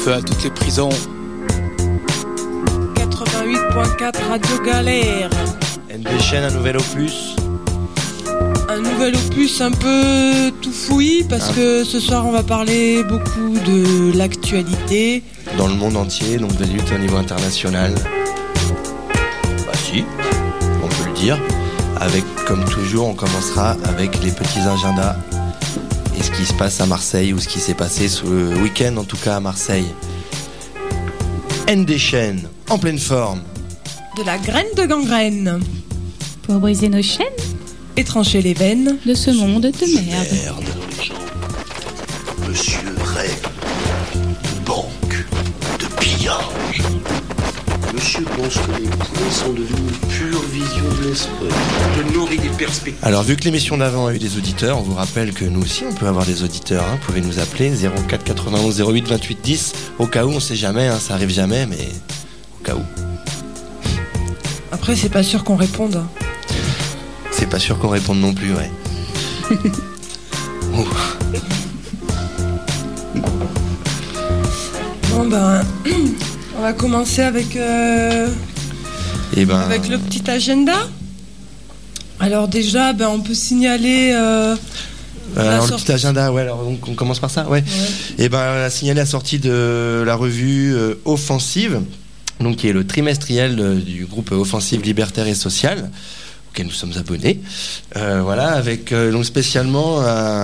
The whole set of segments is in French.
feu à toutes les prisons. 88.4 Radio Galère. NDchaîne, un nouvel opus. Un nouvel opus un peu tout fouillis parce que ce soir on va parler beaucoup de l'actualité. Dans le monde entier, donc de lutte au niveau international. Bah si, on peut le dire. Avec, comme toujours, on commencera avec les petits agendas. Et ce qui se passe à Marseille ou ce qui s'est passé ce week-end en tout cas à Marseille. NDchaîne, en pleine forme. De la graine de gangrène. Pour briser nos chaînes et trancher les veines de ce monde de merde. Monsieur rêve de banque, de pillage. Monsieur pense que les points sont devenus une pure vision de l'esprit, de nourrir des perspectives. Alors vu que l'émission d'avant a eu des auditeurs, on vous rappelle que nous aussi on peut avoir des auditeurs. Vous pouvez nous appeler 04 91 08 28 10. Au cas où, on sait jamais, ça arrive jamais, mais au cas où. Après c'est pas sûr qu'on réponde. C'est pas sûr qu'on réponde non plus, ouais. Bon ben, on va commencer avec avec le petit agenda. Alors déjà, on peut signaler. Alors le petit agenda, ouais. Alors on commence par ça, ouais. Et on a signalé la sortie de la revue Offensive, donc qui est le trimestriel du groupe Offensive Libertaire et Sociale. Nous sommes abonnés, avec donc spécialement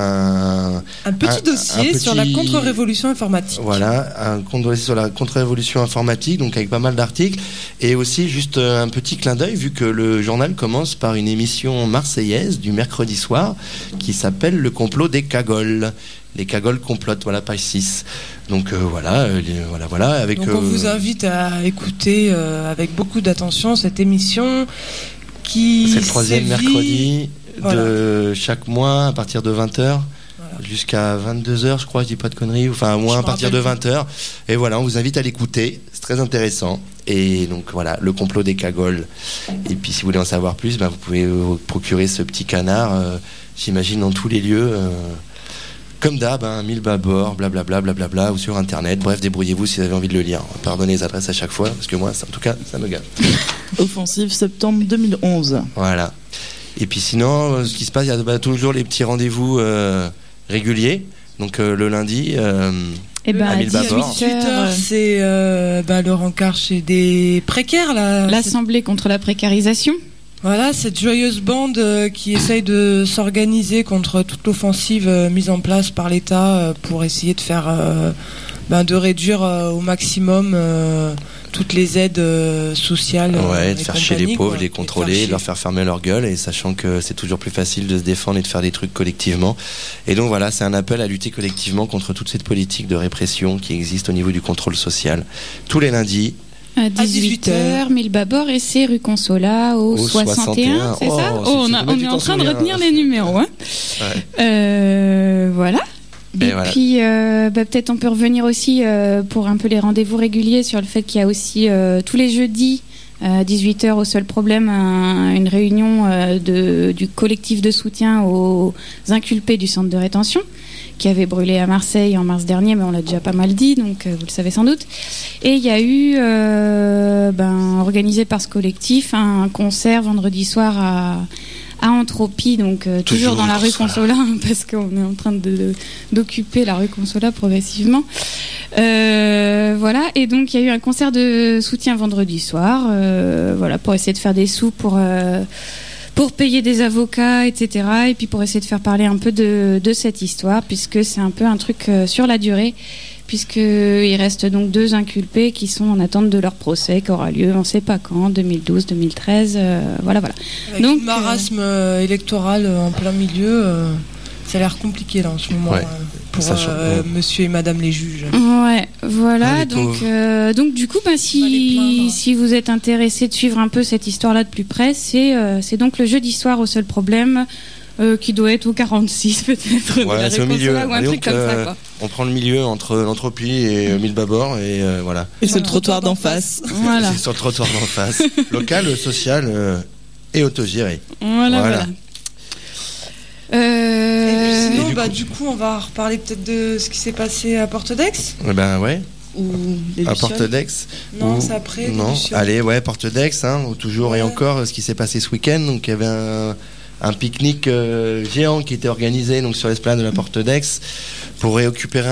un petit dossier sur la contre-révolution informatique. Voilà, un dossier sur la contre-révolution informatique, donc avec pas mal d'articles, et aussi juste un petit clin d'œil, vu que le journal commence par une émission marseillaise du mercredi soir, qui s'appelle Le complot des cagoles. Les cagoles complotent, voilà, page 6. Donc voilà. Avec, donc on vous invite à écouter avec beaucoup d'attention cette émission. C'est le troisième mercredi de chaque mois à partir de 20h jusqu'à 22h, je crois, je dis pas de conneries, enfin au moins à partir de 20h. Et voilà, on vous invite à l'écouter, c'est très intéressant. Et donc voilà, le complot des cagoles. Et puis si vous voulez en savoir plus, vous pouvez vous procurer ce petit canard, j'imagine dans tous les lieux. Comme d'hab, 1000 bâbords, blablabla, ou sur internet. Bref, débrouillez-vous si vous avez envie de le lire. Pardonnez les adresses à chaque fois, parce que moi, en tout cas, ça me gave. Offensive septembre 2011. Voilà. Et puis sinon, ce qui se passe, il y a toujours les petits rendez-vous réguliers. Donc le lundi, à 1000 bâbords. 18h, c'est le rencard chez des précaires. L'Assemblée contre la précarisation. Voilà, cette joyeuse bande qui essaye de s'organiser contre toute l'offensive mise en place par l'État pour essayer de faire, de réduire au maximum toutes les aides sociales. Ouais, de faire chier les pauvres, les contrôler, de leur faire fermer leur gueule, et sachant que c'est toujours plus facile de se défendre et de faire des trucs collectivement. Et donc voilà, c'est un appel à lutter collectivement contre toute cette politique de répression qui existe au niveau du contrôle social. Tous les lundis. À 18h, 1000 bâbords, et c'est rue Consola au 61, c'est ça? On est en train de retenir les numéros. Voilà. Et puis, peut-être on peut revenir aussi pour un peu les rendez-vous réguliers sur le fait qu'il y a aussi tous les jeudis à 18h au Seul Problème une réunion du collectif de soutien aux inculpés du centre de rétention qui avait brûlé à Marseille en mars dernier, mais on l'a déjà pas mal dit, donc vous le savez sans doute. Et il y a eu, organisé par ce collectif, un concert vendredi soir à Entropie, donc toujours dans la rue Consola, parce qu'on est en train d'occuper la rue Consola progressivement. Et donc il y a eu un concert de soutien vendredi soir, pour essayer de faire des sous pour payer des avocats, etc. Et puis pour essayer de faire parler un peu de cette histoire, puisque c'est un peu un truc sur la durée, puisqu'il reste donc 2 inculpés qui sont en attente de leur procès, qui aura lieu on ne sait pas quand, 2012, 2013, voilà. Avec donc, un marasme électoral en plein milieu, ça a l'air compliqué là en ce moment. Pour monsieur et madame les juges. Ouais, voilà. Donc du coup, si vous êtes intéressé de suivre un peu cette histoire-là de plus près, c'est donc le jeudi soir au Seul Problème, qui doit être au 46 peut-être. Ouais, c'est au milieu. Ou un truc comme ça, quoi. On prend le milieu entre l'Entropie et 1000 bâbords, et voilà. Et c'est le trottoir d'en face. Voilà. C'est sur le trottoir d'en face. Local, social et autogéré. Voilà. Sinon, du coup, on va reparler peut-être de ce qui s'est passé à Porte d'Aix. Ouais. ou les à Porte d'Aix. Non, c'est après. Non, allez, Porte d'Aix, toujours et encore ce qui s'est passé ce week-end. Donc il y avait un pique-nique géant qui était organisé donc sur l'esplanade de la Porte d'Aix pour réoccuper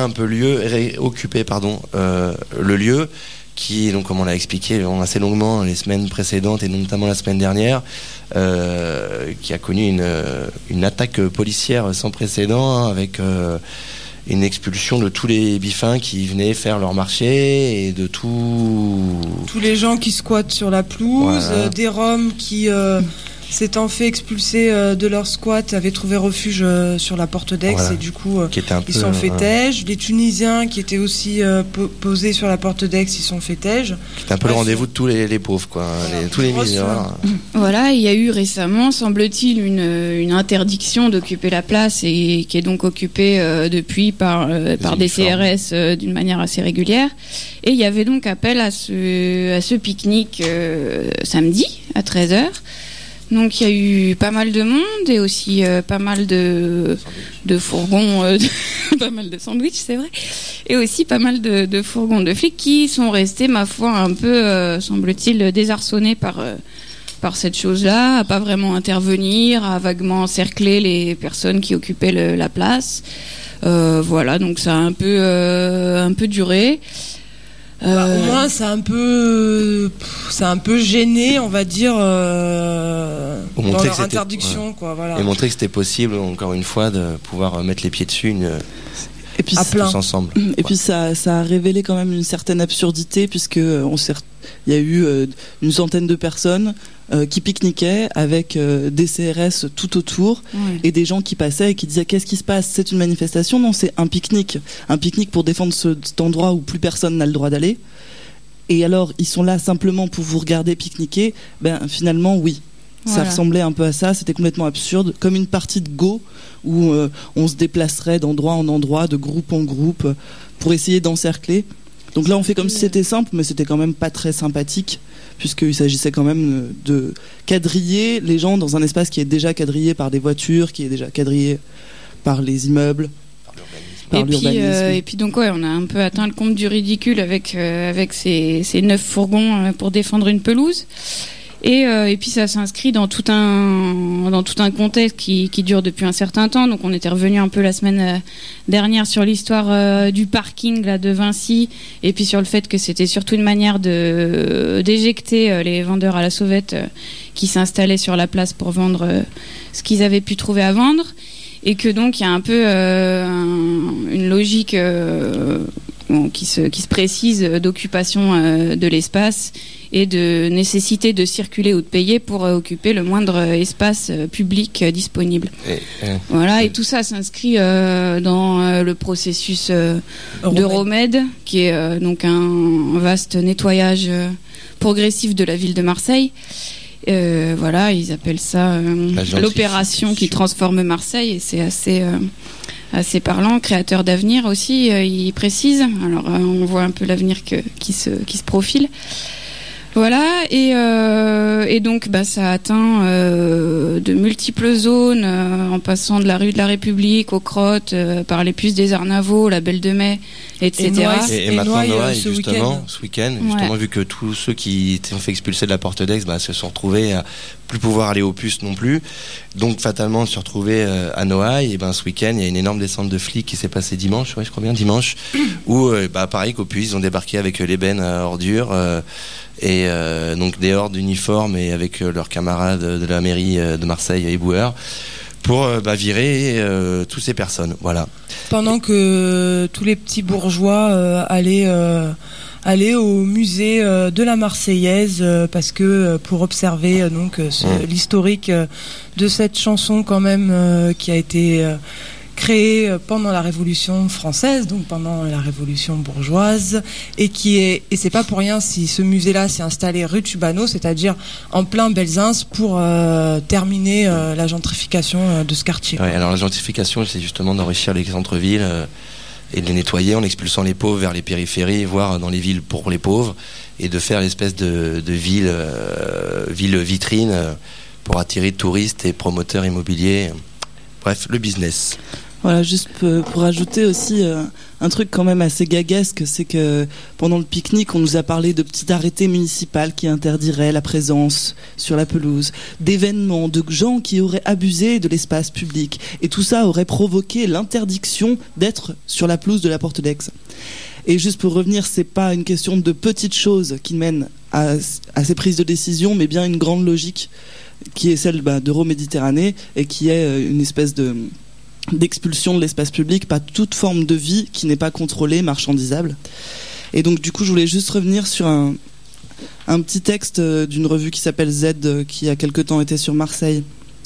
le lieu qui, donc, comme on l'a expliqué assez longuement les semaines précédentes et notamment la semaine dernière, qui a connu une attaque policière sans précédent avec une expulsion de tous les bifins qui venaient faire leur marché et de tous les gens qui squattent sur la pelouse, voilà. Des Roms qui s'étant fait expulser de leur squat avaient trouvé refuge sur la Porte d'Aix, voilà. Et du coup ils sont fait tège. Les Tunisiens qui étaient aussi posés sur la Porte d'Aix, ils sont fait tège. C'était un peu le rendez-vous de tous les pauvres, quoi, tous les mineurs. Voilà, il y a eu récemment, semble-t-il, une interdiction d'occuper la place et qui est donc occupée depuis par des CRS d'une manière assez régulière. Et il y avait donc appel à ce pique-nique samedi à 13h. Donc il y a eu pas mal de monde et aussi pas mal de fourgons, pas mal de sandwichs, c'est vrai, et aussi pas mal de fourgons de flics qui sont restés, ma foi, un peu, semble-t-il, désarçonnés par cette chose-là, à pas vraiment intervenir, à vaguement encercler les personnes qui occupaient la place. Voilà, donc ça a un peu duré. Au moins c'est un peu gêné, on va dire, dans leur interdiction, quoi, voilà. Et montrer que c'était possible, encore une fois, de pouvoir mettre les pieds dessus et puis tous ensemble. Et puis ça a révélé quand même une certaine absurdité, puisque il y a eu une centaine de personnes qui pique-niquaient avec des CRS tout autour, et des gens qui passaient et qui disaient qu'est-ce qui se passe, c'est une manifestation? Non, c'est un pique-nique pour défendre cet endroit où plus personne n'a le droit d'aller. Et alors ils sont là simplement pour vous regarder pique-niquer. Finalement oui, voilà. Ça ressemblait un peu à ça, c'était complètement absurde, comme une partie de Go où on se déplacerait d'endroit en endroit, de groupe en groupe, pour essayer d'encercler. Donc là on fait comme si c'était simple, mais c'était quand même pas très sympathique, puisqu'il s'agissait quand même de quadriller les gens dans un espace qui est déjà quadrillé par des voitures, qui est déjà quadrillé par les immeubles, par l'urbanisme. Et puis donc on a un peu atteint le comble du ridicule avec ces 9 fourgons pour défendre une pelouse. Et puis ça s'inscrit dans tout un contexte qui dure depuis un certain temps. Donc on était revenu un peu la semaine dernière sur l'histoire du parking là de Vinci, et puis sur le fait que c'était surtout une manière d'éjecter les vendeurs à la sauvette qui s'installaient sur la place pour vendre ce qu'ils avaient pu trouver à vendre, et que donc il y a un peu une logique qui se précise d'occupation de l'espace et de nécessité de circuler ou de payer pour occuper le moindre espace public disponible. Voilà, et tout ça s'inscrit dans le processus d'Euromed, qui est donc un vaste nettoyage progressif de la ville de Marseille. Voilà, ils appellent ça l'opération qui transforme Marseille, et c'est assez parlant. Créateur d'avenir aussi, il précise. Alors on voit un peu l'avenir qui se profile. Voilà, et donc ça atteint de multiples zones, en passant de la rue de la République aux Crottes, par les puces des Arnavaux, la Belle de Mai, etc. Et maintenant Noailles, justement, ce week-end, justement, vu que tous ceux qui ont fait expulser de la Porte d'Aix se sont retrouvés à plus pouvoir aller aux puces non plus, donc fatalement se retrouver à Noailles. Et ce week-end il y a une énorme descente de flics qui s'est passée dimanche, je crois bien dimanche, où pareil qu'aux puces ils ont débarqué avec l'ébène à ordures, et donc des hordes d'uniformes et avec leurs camarades de la mairie de Marseille et éboueurs pour virer toutes ces personnes. Voilà. Pendant que tous les petits bourgeois allaient au musée de la Marseillaise, parce que pour observer l'historique de cette chanson quand même qui a été créé pendant la Révolution française, donc pendant la Révolution bourgeoise, et c'est pas pour rien si ce musée-là s'est installé rue Tubano, c'est-à-dire en plein Belzins, pour terminer la gentrification de ce quartier. Ouais, alors la gentrification, c'est justement d'enrichir les centres-villes et de les nettoyer en expulsant les pauvres vers les périphéries, voire dans les villes pour les pauvres, et de faire l'espèce de ville vitrine pour attirer touristes et promoteurs immobiliers. Bref, le business. Voilà, juste pour ajouter aussi un truc quand même assez gaguesque, c'est que pendant le pique-nique, on nous a parlé de petits arrêtés municipaux qui interdiraient la présence sur la pelouse, d'événements, de gens qui auraient abusé de l'espace public. Et tout ça aurait provoqué l'interdiction d'être sur la pelouse de la Porte d'Aix. Et juste pour revenir, c'est pas une question de petites choses qui mènent à ces prises de décision, mais bien une grande logique qui est celle d'Euroméditerranée et qui est une espèce d'expulsion de l'espace public, pas toute forme de vie qui n'est pas contrôlée, marchandisable. Et donc du coup, je voulais juste revenir sur un petit texte d'une revue qui s'appelle Z, qui il y a quelque temps était sur Marseille.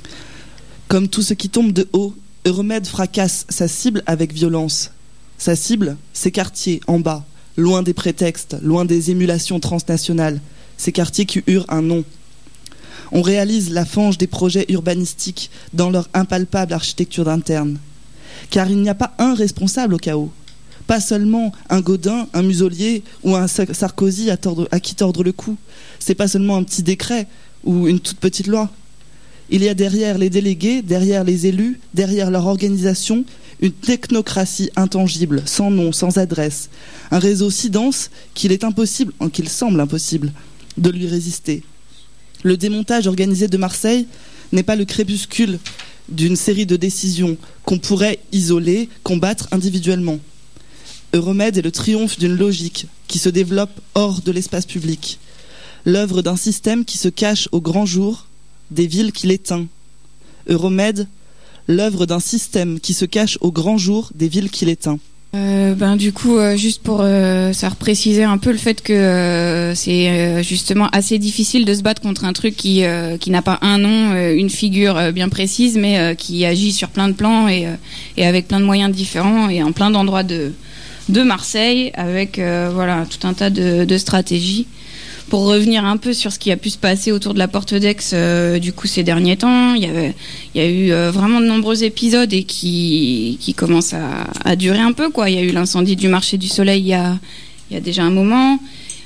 Comme tout ce qui tombe de haut, Euromède fracasse sa cible avec violence. Sa cible, ces quartiers en bas, loin des prétextes, loin des émulations transnationales, ces quartiers qui eurent un nom. On réalise la fange des projets urbanistiques dans leur impalpable architecture d'interne. Car il n'y a pas un responsable au chaos. Pas seulement un Gaudin, un Muselier ou un Sarkozy à qui tordre le cou. C'est pas seulement un petit décret ou une toute petite loi. Il y a derrière les délégués, derrière les élus, derrière leur organisation, une technocratie intangible, sans nom, sans adresse. Un réseau si dense qu'il semble impossible de lui résister. Le démontage organisé de Marseille n'est pas le crépuscule d'une série de décisions qu'on pourrait isoler, combattre individuellement. Euromède est le triomphe d'une logique qui se développe hors de l'espace public. L'œuvre d'un système qui se cache au grand jour des villes qu'il éteint. Euromède, l'œuvre d'un système qui se cache au grand jour des villes qu'il éteint. Du coup, juste pour ça repréciser un peu le fait que c'est justement assez difficile de se battre contre un truc qui n'a pas un nom, une figure bien précise, mais qui agit sur plein de plans et avec plein de moyens différents et en plein d'endroits de Marseille, avec tout un tas de stratégies. Pour revenir un peu sur ce qui a pu se passer autour de la Porte d'Aix, du coup ces derniers temps, il y a eu vraiment de nombreux épisodes et qui commencent à durer un peu, quoi. Il y a eu l'incendie du marché du Soleil il y a déjà un moment.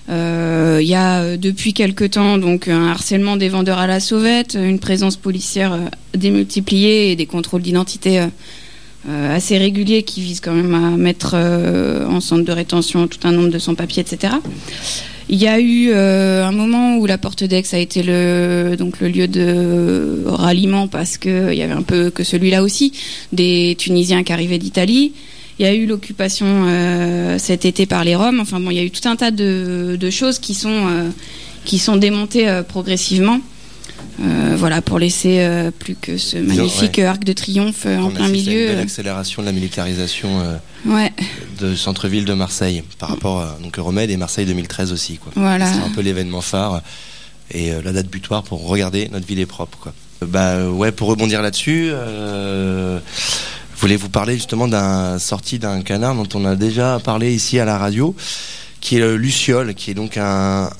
Il y a depuis quelque temps donc un harcèlement des vendeurs à la sauvette, une présence policière démultipliée et des contrôles d'identité assez réguliers qui visent quand même à mettre en centre de rétention tout un nombre de sans-papiers, etc. Il y a eu un moment où la Porte d'Aix a été le lieu de ralliement parce que il y avait un peu que celui-là aussi des Tunisiens qui arrivaient d'Italie. Il y a eu l'occupation cet été par les Roms. Enfin bon, il y a eu tout un tas de choses qui sont démontées progressivement. Pour laisser plus que ce magnifique arc de triomphe en plein milieu. Une belle accélération de la militarisation de centre-ville de Marseille par rapport à Euromède et Marseille 2013 aussi, quoi. Voilà. C'est un peu l'événement phare et la date butoir pour regarder notre ville est propre, quoi. Pour rebondir là-dessus, je voulais vous parler justement sortie d'un canard dont on a déjà parlé ici à la radio, qui est le Luciole, qui est donc un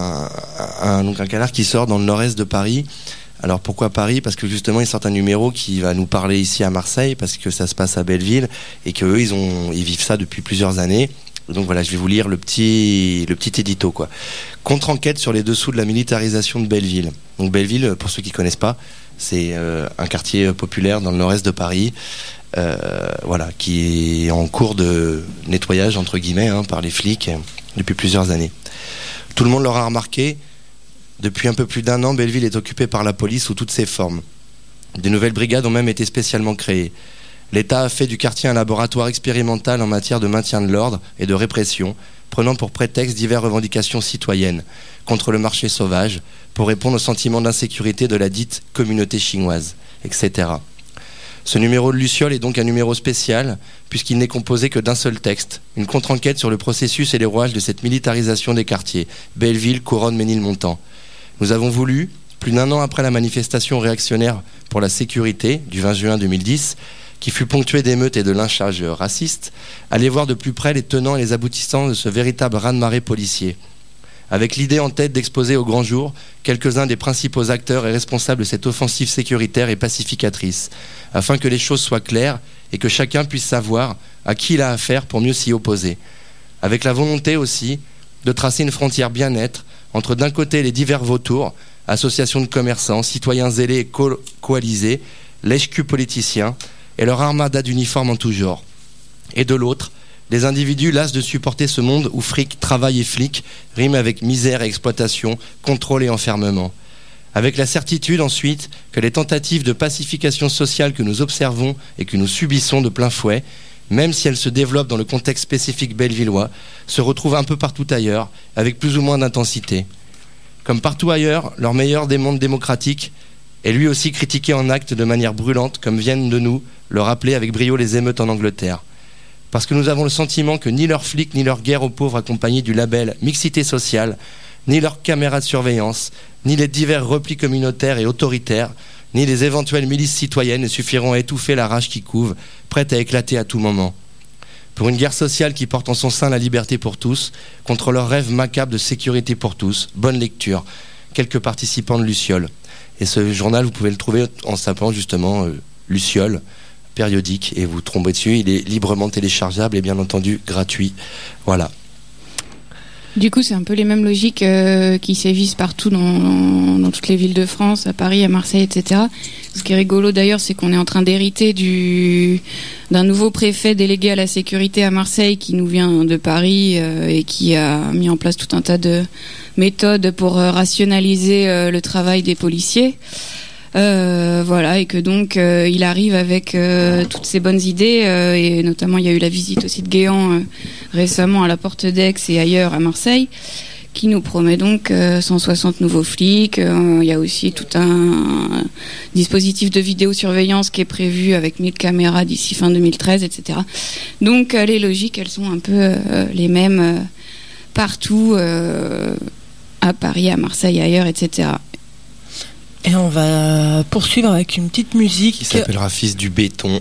canard qui sort dans le nord-est de Paris. Alors pourquoi Paris ? Parce que justement ils sortent un numéro qui va nous parler ici à Marseille, parce que ça se passe à Belleville et que eux ils vivent ça depuis plusieurs années. Donc voilà, je vais vous lire le petit édito, quoi. Contre-enquête sur les dessous de la militarisation de Belleville. Donc Belleville, pour ceux qui connaissent pas, c'est un quartier populaire dans le nord-est de Paris. Qui est en cours de nettoyage entre guillemets par les flics depuis plusieurs années. Tout le monde l'aura remarqué, depuis un peu plus d'un an, Belleville est occupée par la police sous toutes ses formes. Des nouvelles brigades ont même été spécialement créées. L'État a fait du quartier un laboratoire expérimental en matière de maintien de l'ordre et de répression, prenant pour prétexte diverses revendications citoyennes contre le marché sauvage, pour répondre au sentiment d'insécurité de la dite communauté chinoise, etc. Ce numéro de Luciole est donc un numéro spécial, puisqu'il n'est composé que d'un seul texte, une contre-enquête sur le processus et les rouages de cette militarisation des quartiers, Belleville, Couronne, Ménilmontant. Nous avons voulu, plus d'un an après la manifestation réactionnaire pour la sécurité du 20 juin 2010, qui fut ponctuée d'émeutes et de lynchages racistes, aller voir de plus près les tenants et les aboutissants de ce véritable raz-de-marée policier, avec l'idée en tête d'exposer au grand jour quelques-uns des principaux acteurs et responsables de cette offensive sécuritaire et pacificatrice, afin que les choses soient claires et que chacun puisse savoir à qui il a affaire pour mieux s'y opposer. Avec la volonté aussi de tracer une frontière bien nette entre d'un côté les divers vautours, associations de commerçants, citoyens zélés et coalisés, lèche-cul politiciens, et leur armada d'uniformes en tout genre. Et de l'autre, des individus las de supporter ce monde où fric, travail et flic riment avec misère et exploitation, contrôle et enfermement. Avec la certitude ensuite que les tentatives de pacification sociale que nous observons et que nous subissons de plein fouet, même si elles se développent dans le contexte spécifique bellevillois, se retrouvent un peu partout ailleurs, avec plus ou moins d'intensité. Comme partout ailleurs, leur meilleur des mondes démocratiques est lui aussi critiqué en actes de manière brûlante, comme viennent de nous le rappeler avec brio les émeutes en Angleterre. Parce que nous avons le sentiment que ni leurs flics, ni leur guerre aux pauvres accompagnés du label mixité sociale, ni leurs caméras de surveillance, ni les divers replis communautaires et autoritaires, ni les éventuelles milices citoyennes ne suffiront à étouffer la rage qui couve, prête à éclater à tout moment. Pour une guerre sociale qui porte en son sein la liberté pour tous, contre leur rêve macabre de sécurité pour tous, bonne lecture. Quelques participants de Luciole. Et ce journal, vous pouvez le trouver en tapant justement Luciole, périodique, et vous tombez dessus. Il est librement téléchargeable et bien entendu gratuit. Voilà. Du coup, c'est un peu les mêmes logiques qui sévissent partout dans toutes les villes de France, à Paris, à Marseille, etc. Ce qui est rigolo d'ailleurs, c'est qu'on est en train d'hériter d'un nouveau préfet délégué à la sécurité à Marseille qui nous vient de Paris et qui a mis en place tout un tas de méthodes pour rationaliser le travail des policiers. Voilà, et que donc il arrive avec toutes ces bonnes idées et notamment il y a eu la visite aussi de Guéant récemment à la Porte d'Aix et ailleurs à Marseille qui nous promet donc 160 nouveaux flics. Il y a aussi tout un dispositif de vidéosurveillance qui est prévu avec 1000 caméras d'ici fin 2013, etc. Donc les logiques, elles sont un peu les mêmes partout à Paris, à Marseille, ailleurs, etc. Et on va poursuivre avec une petite musique qui s'appellera Fils du béton.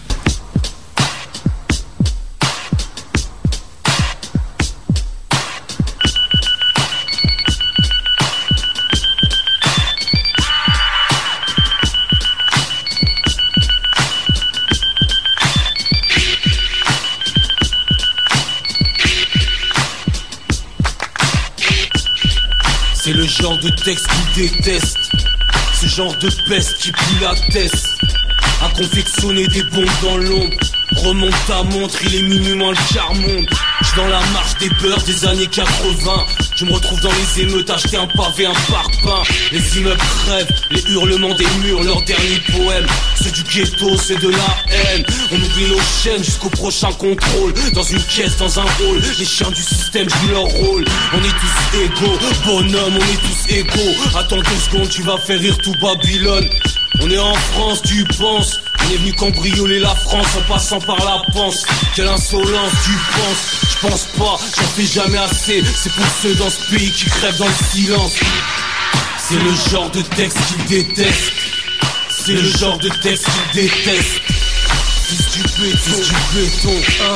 C'est le genre de texte qu'il déteste. Ce genre de peste qui pue la tête. À confectionner des bombes dans l'ombre. Remonte ta montre, il est minuit moins le quart monde. J'suis dans la marche des beurs des années 80. Je me retrouve dans les émeutes, acheter un pavé, un parpaing. Les immeubles crèvent, les hurlements des murs, leur dernier poème. Ceux du ghetto, c'est de la haine. On oublie nos chaînes jusqu'au prochain contrôle. Dans une caisse, dans un hall, les chiens du système jouent leur rôle. On est tous égaux, bonhomme, on est tous égaux. Attends 2 secondes, tu vas faire rire tout Babylone. On est en France, tu penses. On est venu cambrioler la France en passant par la panse. Quelle insolence, tu penses? Je pense pas, j'en fais jamais assez. C'est pour ceux dans ce pays qui crèvent dans le silence. C'est le genre de texte qu'ils détestent. C'est le genre de texte qu'ils détestent. Fils du béton,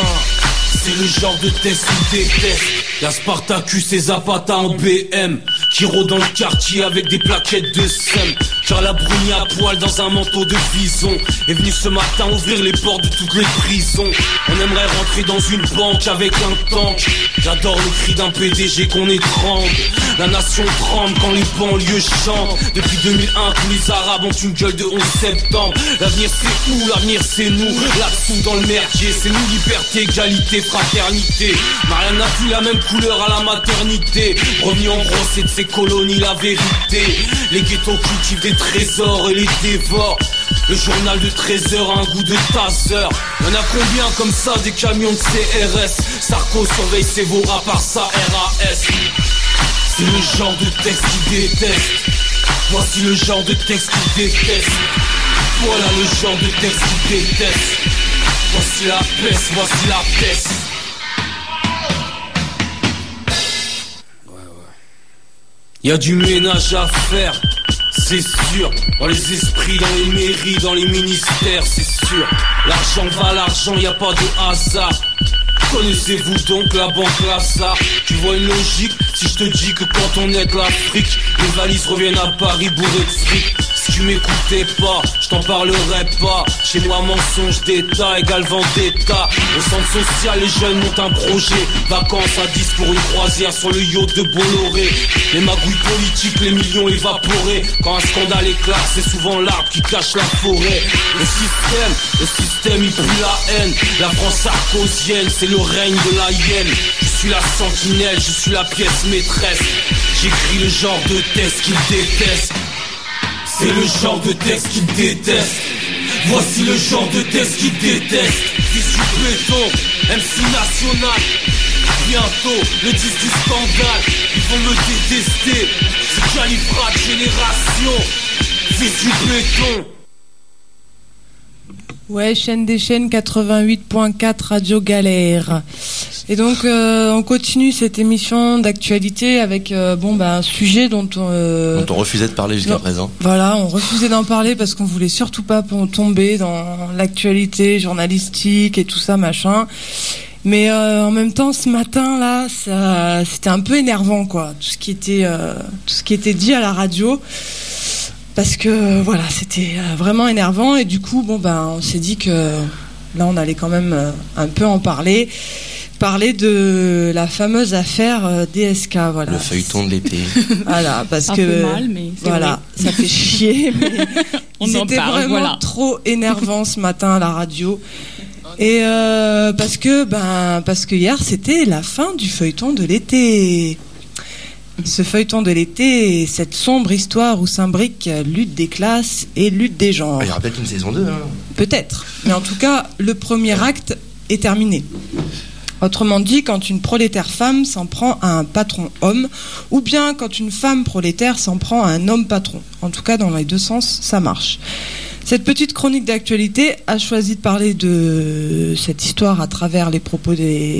c'est le genre de texte qu'ils détestent. Y'a Spartacus et Zapata en BM qui rôdent dans le quartier avec des plaquettes de seum. Car la bruni à poil dans un manteau de bison est venu ce matin ouvrir les portes de toutes les prisons. On aimerait rentrer dans une banque avec un tank. J'adore le cri d'un PDG qu'on étrangle. La nation tremble quand les banlieues chantent. Depuis 2001 tous les arabes ont une gueule de 11 septembre. L'avenir c'est où? L'avenir c'est nous. Là-dessous dans le merdier, c'est nous, liberté, égalité, fraternité. Marianne n'a plus la même couleur à la maternité. Revenu en brossé de ses colonies, la vérité. Les ghettos cultivent des trésors et les dévorent. Le journal de 13h a un goût de taser. Y'en a combien comme ça des camions de CRS? Sarko surveille ses veaux à part sa RAS. C'est le genre de texte qu'il déteste. Voici le genre de texte qu'il déteste. Voilà le genre de texte qu'il déteste. Voici la peste, voici la peste. Y'a du ménage à faire, c'est sûr. Dans les esprits, dans les mairies, dans les ministères, c'est sûr. L'argent va l'argent, y a pas de hasard. Connaissez-vous donc la banque Lazare? Tu vois une logique si je te dis que quand on aide l'Afrique, les valises reviennent à Paris bourrées de fric. Si tu m'écoutais pas, je t'en parlerais pas. Chez moi mensonge d'état égale vendetta. Au centre social les jeunes montent un projet. Vacances à 10 pour une croisière sur le yacht de Bolloré. Les magouilles politiques, les millions évaporés. Quand un scandale éclate, c'est souvent l'arbre qui cache la forêt. Le système il pue la haine. La France sarkozienne, c'est le règne de la hyène. Je suis la sentinelle, je suis la pièce maîtresse. J'écris le genre de texte qu'il déteste. C'est le genre de texte qu'il déteste. Voici le genre de texte qu'il déteste. Fils du béton, MC national. Bientôt, le disque du scandale. Ils vont me détester. C'est Califrat génération. Fils du béton. Ouais, chaîne des chaînes 88.4 Radio Galère. Et donc on continue cette émission d'actualité avec un sujet dont on refusait de parler jusqu'à présent. Voilà, on refusait d'en parler parce qu'on voulait surtout pas tomber dans l'actualité journalistique et tout ça machin. Mais en même temps, ce matin là, c'était un peu énervant quoi, tout ce qui était dit à la radio. Parce que voilà, c'était vraiment énervant et du coup, on s'est dit que là, on allait quand même un peu en parler de la fameuse affaire DSK, voilà. Le feuilleton de l'été. Voilà, parce ça que fait mal, mais voilà, ça fait chier. Mais c'était vraiment trop énervant ce matin à la radio. Et parce que hier, c'était la fin du feuilleton de l'été. Ce feuilleton de l'été et cette sombre histoire où s'imbriquent lutte des classes et lutte des genres. Il y aura peut-être une saison 2. Hein. Peut-être. Mais en tout cas, le premier acte est terminé. Autrement dit, quand une prolétaire femme s'en prend à un patron homme, ou bien quand une femme prolétaire s'en prend à un homme patron. En tout cas, dans les deux sens, ça marche. Cette petite chronique d'actualité a choisi de parler de cette histoire à travers les propos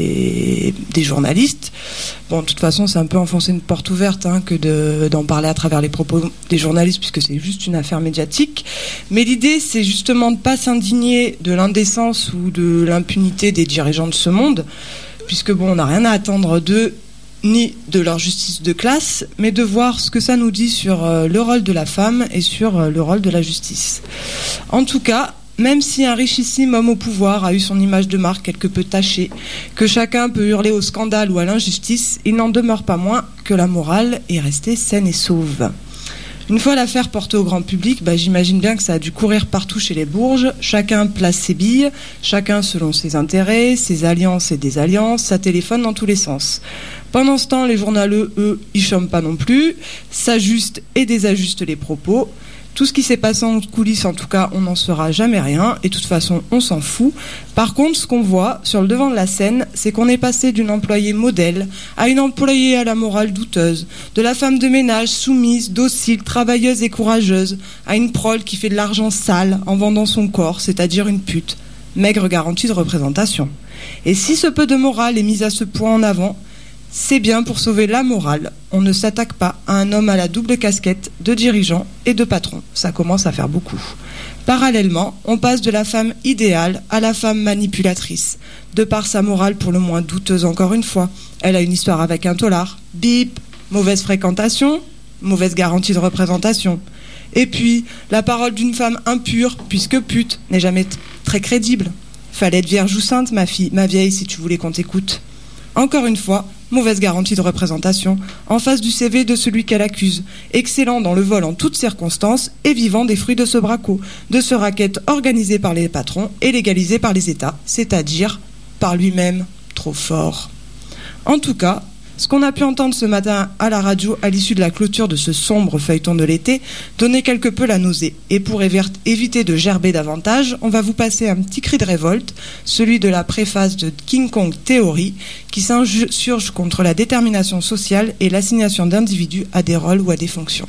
des journalistes. Bon, de toute façon, c'est un peu enfoncer une porte ouverte que d'en parler à travers les propos des journalistes, puisque c'est juste une affaire médiatique. Mais l'idée, c'est justement de ne pas s'indigner de l'indécence ou de l'impunité des dirigeants de ce monde, puisque on n'a rien à attendre d'eux, ni de leur justice de classe, mais de voir ce que ça nous dit sur le rôle de la femme et sur le rôle de la justice. En tout cas, même si un richissime homme au pouvoir a eu son image de marque quelque peu tachée, que chacun peut hurler au scandale ou à l'injustice, il n'en demeure pas moins que la morale est restée saine et sauve. Une fois l'affaire portée au grand public, j'imagine bien que ça a dû courir partout chez les bourges. Chacun place ses billes, chacun selon ses intérêts, ses alliances et désalliances, ça téléphone dans tous les sens. Pendant ce temps, les journaleux, eux, ils chôment pas non plus, s'ajustent et désajustent les propos. Tout ce qui s'est passé en coulisses, en tout cas, on n'en saura jamais rien, et de toute façon, on s'en fout. Par contre, ce qu'on voit sur le devant de la scène, c'est qu'on est passé d'une employée modèle à une employée à la morale douteuse, de la femme de ménage soumise, docile, travailleuse et courageuse, à une prole qui fait de l'argent sale en vendant son corps, c'est-à-dire une pute. Maigre garantie de représentation. Et si ce peu de morale est mis à ce point en avant, c'est bien pour sauver la morale. On ne s'attaque pas à un homme à la double casquette de dirigeant et de patron. Ça commence à faire beaucoup. Parallèlement, on passe de la femme idéale à la femme manipulatrice. De par sa morale pour le moins douteuse encore une fois. Elle a une histoire avec un tolard. Bip. Mauvaise fréquentation. Mauvaise garantie de représentation. Et puis, la parole d'une femme impure, puisque pute, n'est jamais très crédible. Fallait être vierge ou sainte, ma vieille, si tu voulais qu'on t'écoute. Encore une fois, mauvaise garantie de représentation, en face du CV de celui qu'elle accuse, excellent dans le vol en toutes circonstances et vivant des fruits de ce braco, de ce racket organisé par les patrons et légalisé par les États, c'est-à-dire par lui-même, trop fort. En tout cas, ce qu'on a pu entendre ce matin à la radio à l'issue de la clôture de ce sombre feuilleton de l'été donnait quelque peu la nausée. Et pour éviter de gerber davantage, on va vous passer un petit cri de révolte, celui de la préface de King Kong Theory, qui s'insurge contre la détermination sociale et l'assignation d'individus à des rôles ou à des fonctions.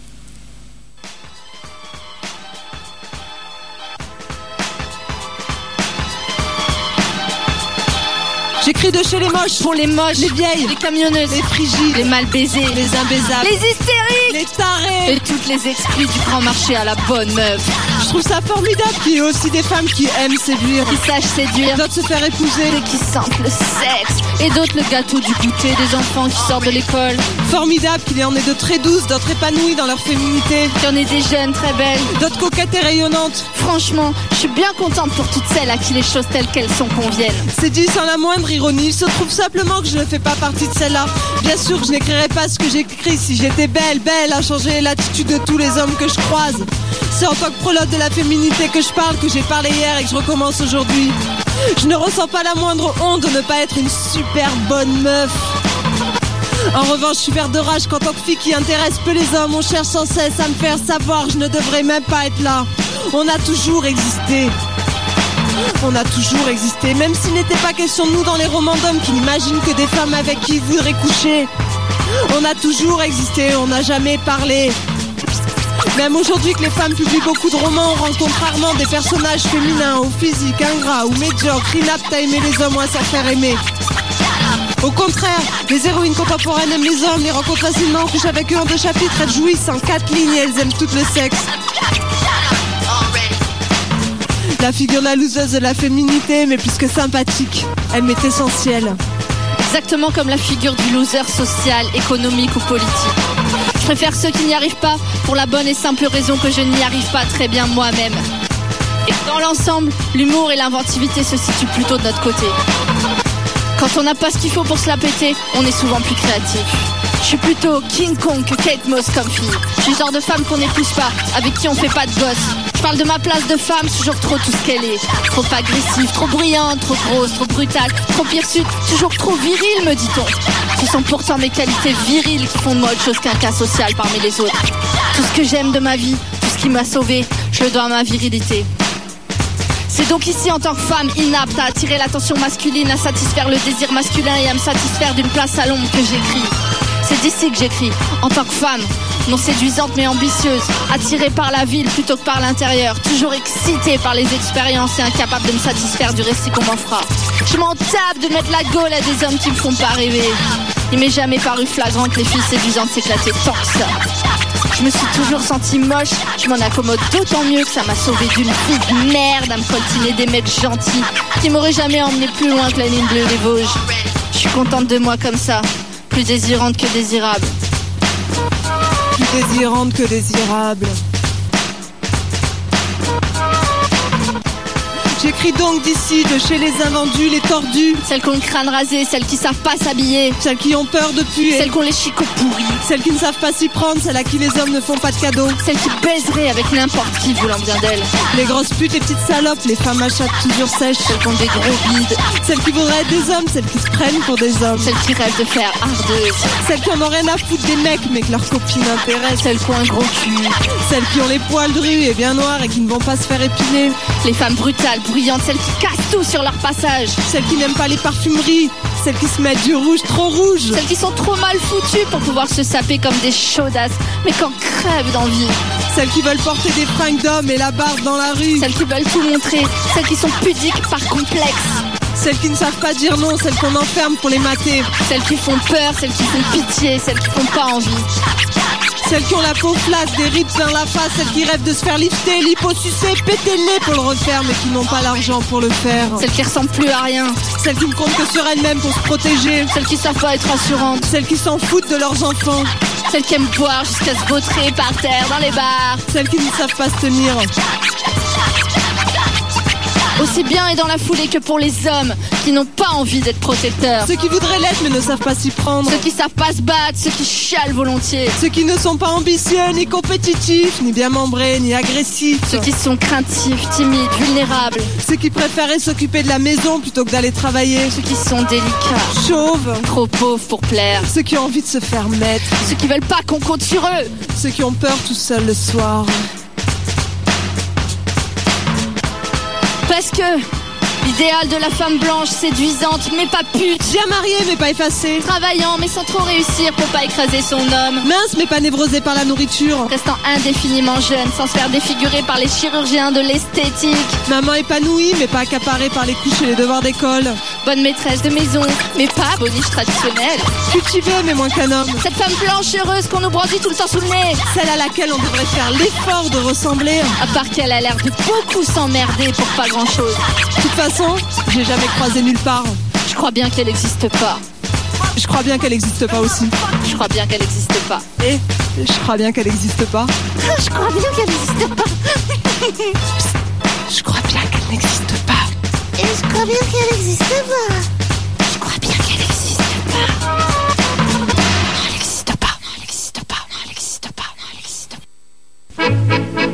J'écris de chez les moches, pour les moches, les vieilles, les camionneuses, les frigides, les mal baisés, les imbaisables, les hystériques, les tarés et toutes les exclus du grand marché à la bonne meuf. Je trouve ça formidable qu'il y ait aussi des femmes qui aiment séduire, qui sachent séduire, d'autres se faire épouser, et qui sentent le sexe, et d'autres le gâteau du goûter des enfants qui sortent de l'école. Formidable qu'il y en ait de très douces, d'autres épanouies dans leur féminité, qu'il y en ait des jeunes très belles, d'autres coquettes et rayonnantes. Franchement, je suis bien contente pour toutes celles à qui les choses telles qu'elles sont conviennent. C'est dit sans la moindre ironie, il se trouve simplement que je ne fais pas partie de celle-là. Bien sûr que je n'écrirais pas ce que j'écris si j'étais belle à changer l'attitude de tous les hommes que je croise. C'est en tant que prologue de la féminité que je parle, que j'ai parlé hier et que je recommence aujourd'hui. Je ne ressens pas la moindre honte de ne pas être une super bonne meuf. En revanche, je suis vert de rage qu'en tant que fille qui intéresse peu les hommes, on cherche sans cesse à me faire savoir que je ne devrais même pas être là. On a toujours existé. On a toujours existé, même s'il n'était pas question de nous dans les romans d'hommes qui n'imaginent que des femmes avec qui ils voudraient coucher. On a toujours existé, on n'a jamais parlé. Même aujourd'hui que les femmes publient beaucoup de romans, on rencontre rarement des personnages féminins au physique ingrat ou médiocre, inaptes à aimer les hommes ou à s'en faire aimer. Au contraire, les héroïnes contemporaines aiment les hommes, les rencontrent facilement, couchent avec eux en 2 chapitres, elles jouissent en 4 lignes et elles aiment tout le sexe. La figure de la loseuse de la féminité, mais plus que sympathique, elle m'est essentielle. Exactement comme la figure du loser social, économique ou politique. Je préfère ceux qui n'y arrivent pas pour la bonne et simple raison que je n'y arrive pas très bien moi-même. Et dans l'ensemble, l'humour et l'inventivité se situent plutôt de notre côté. Quand on n'a pas ce qu'il faut pour se la péter, on est souvent plus créatif. Je suis plutôt King Kong que Kate Moss comme fille. Je suis le genre de femme qu'on n'épouse pas, avec qui on fait pas de gosse. Je parle de ma place de femme, toujours trop tout ce qu'elle est. Trop agressive, trop bruyante, trop grosse, trop brutale, trop hirsute, toujours trop virile me dit-on. Ce sont pourtant mes qualités viriles qui font de moi autre chose qu'un cas social parmi les autres. Tout ce que j'aime de ma vie, tout ce qui m'a sauvée, je le dois à ma virilité. C'est donc ici en tant que femme inapte à attirer l'attention masculine, à satisfaire le désir masculin et à me satisfaire d'une place à l'ombre que j'écris. C'est d'ici que j'écris, en tant que femme, non séduisante mais ambitieuse, attirée par la ville plutôt que par l'intérieur, toujours excitée par les expériences et incapable de me satisfaire du récit qu'on m'offra. Je m'en tape de mettre la gaule à des hommes qui me font pas rêver. Il m'est jamais paru flagrant que les filles séduisantes s'éclataient tant que ça. Je me suis toujours sentie moche, je m'en accommode d'autant mieux que ça m'a sauvée d'une vie de merde à me coltiner des mecs gentils qui m'auraient jamais emmené plus loin que la ligne bleue des Vosges. Je suis contente de moi comme ça, plus désirante que désirable. Plus désirante que désirable. J'écris donc d'ici, de chez les invendus, les tordus. Celles qui ont le crâne rasé, celles qui savent pas s'habiller. Celles qui ont peur de puer. Celles qui ont les chicots pourris. Celles qui ne savent pas s'y prendre, celles à qui les hommes ne font pas de cadeaux. Celles qui baiseraient avec n'importe qui voulant bien d'elles. Les grosses putes, les petites salopes, les femmes à chatte toujours sèches. Celles qui ont des gros bides. Celles qui voudraient être des hommes, celles qui se prennent pour des hommes. Celles qui rêvent de faire ardeuse. Celles qui en ont rien à foutre des mecs mais que leurs copines intéressent. Celles qui ont un gros cul. Celles qui ont les poils drus et bien noirs et qui ne vont pas se faire épiler. Les femmes brutales, bruyantes, celles qui cassent tout sur leur passage. Celles qui n'aiment pas les parfumeries. Celles qui se mettent du rouge trop rouge. Celles qui sont trop mal foutues pour pouvoir se saper comme des chaudasses, mais qu'en crèvent d'envie. Celles qui veulent porter des fringues d'hommes et la barbe dans la rue. Celles qui veulent tout montrer. Celles qui sont pudiques par complexe. Celles qui ne savent pas dire non, celles qu'on enferme pour les mater. Celles qui font peur, celles qui font pitié, celles qui font pas envie. Celles qui ont la peau flasque, des rides dans la face, celles qui rêvent de se faire lifter, liposucer, péter le nez pour le refaire, mais qui n'ont pas l'argent pour le faire. Celles qui ressemblent plus à rien. Celles qui ne comptent que sur elles-mêmes pour se protéger. Celles qui savent pas être rassurantes. Celles qui s'en foutent de leurs enfants. Celles qui aiment boire jusqu'à se vautrer par terre dans les bars. Celles qui ne savent pas se tenir. Aussi bien et dans la foulée que pour les hommes qui n'ont pas envie d'être protecteurs. Ceux qui voudraient l'être mais ne savent pas s'y prendre. Ceux qui savent pas se battre, ceux qui chialent volontiers. Ceux qui ne sont pas ambitieux, ni compétitifs, ni bien membrés, ni agressifs. Ceux qui sont craintifs, timides, vulnérables. Ceux qui préféraient s'occuper de la maison plutôt que d'aller travailler. Ceux qui sont délicats, chauves, trop pauvres pour plaire. Ceux qui ont envie de se faire mettre. Ceux qui veulent pas qu'on compte sur eux. Ceux qui ont peur tout seuls le soir. Parce que L'idéal de la femme blanche, séduisante mais pas pute. Bien mariée mais pas effacée. Travaillant mais sans trop réussir pour pas écraser son homme. Mince mais pas névrosée par la nourriture. Restant indéfiniment jeune sans se faire défigurer par les chirurgiens de l'esthétique. Maman épanouie mais pas accaparée par les couches et les devoirs d'école. Bonne maîtresse de maison mais pas boniche traditionnelle. Cultivée mais moins qu'un homme. Cette femme blanche heureuse qu'on nous brandit tout le temps sous le nez. Celle à laquelle on devrait faire l'effort de ressembler. À part qu'elle a l'air de beaucoup s'emmerder pour pas grand chose. De toute façon, j'ai jamais croisé nulle part. Je crois bien qu'elle n'existe pas. Je crois bien qu'elle n'existe pas aussi. Je crois bien qu'elle n'existe pas. Et je crois bien qu'elle n'existe pas. Je crois bien qu'elle n'existe pas. Je crois bien qu'elle n'existe pas. Et je crois bien qu'elle n'existe pas. Je crois bien qu'elle n'existe pas. Elle n'existe pas. Elle n'existe pas. Elle n'existe pas. Elle n'existe pas.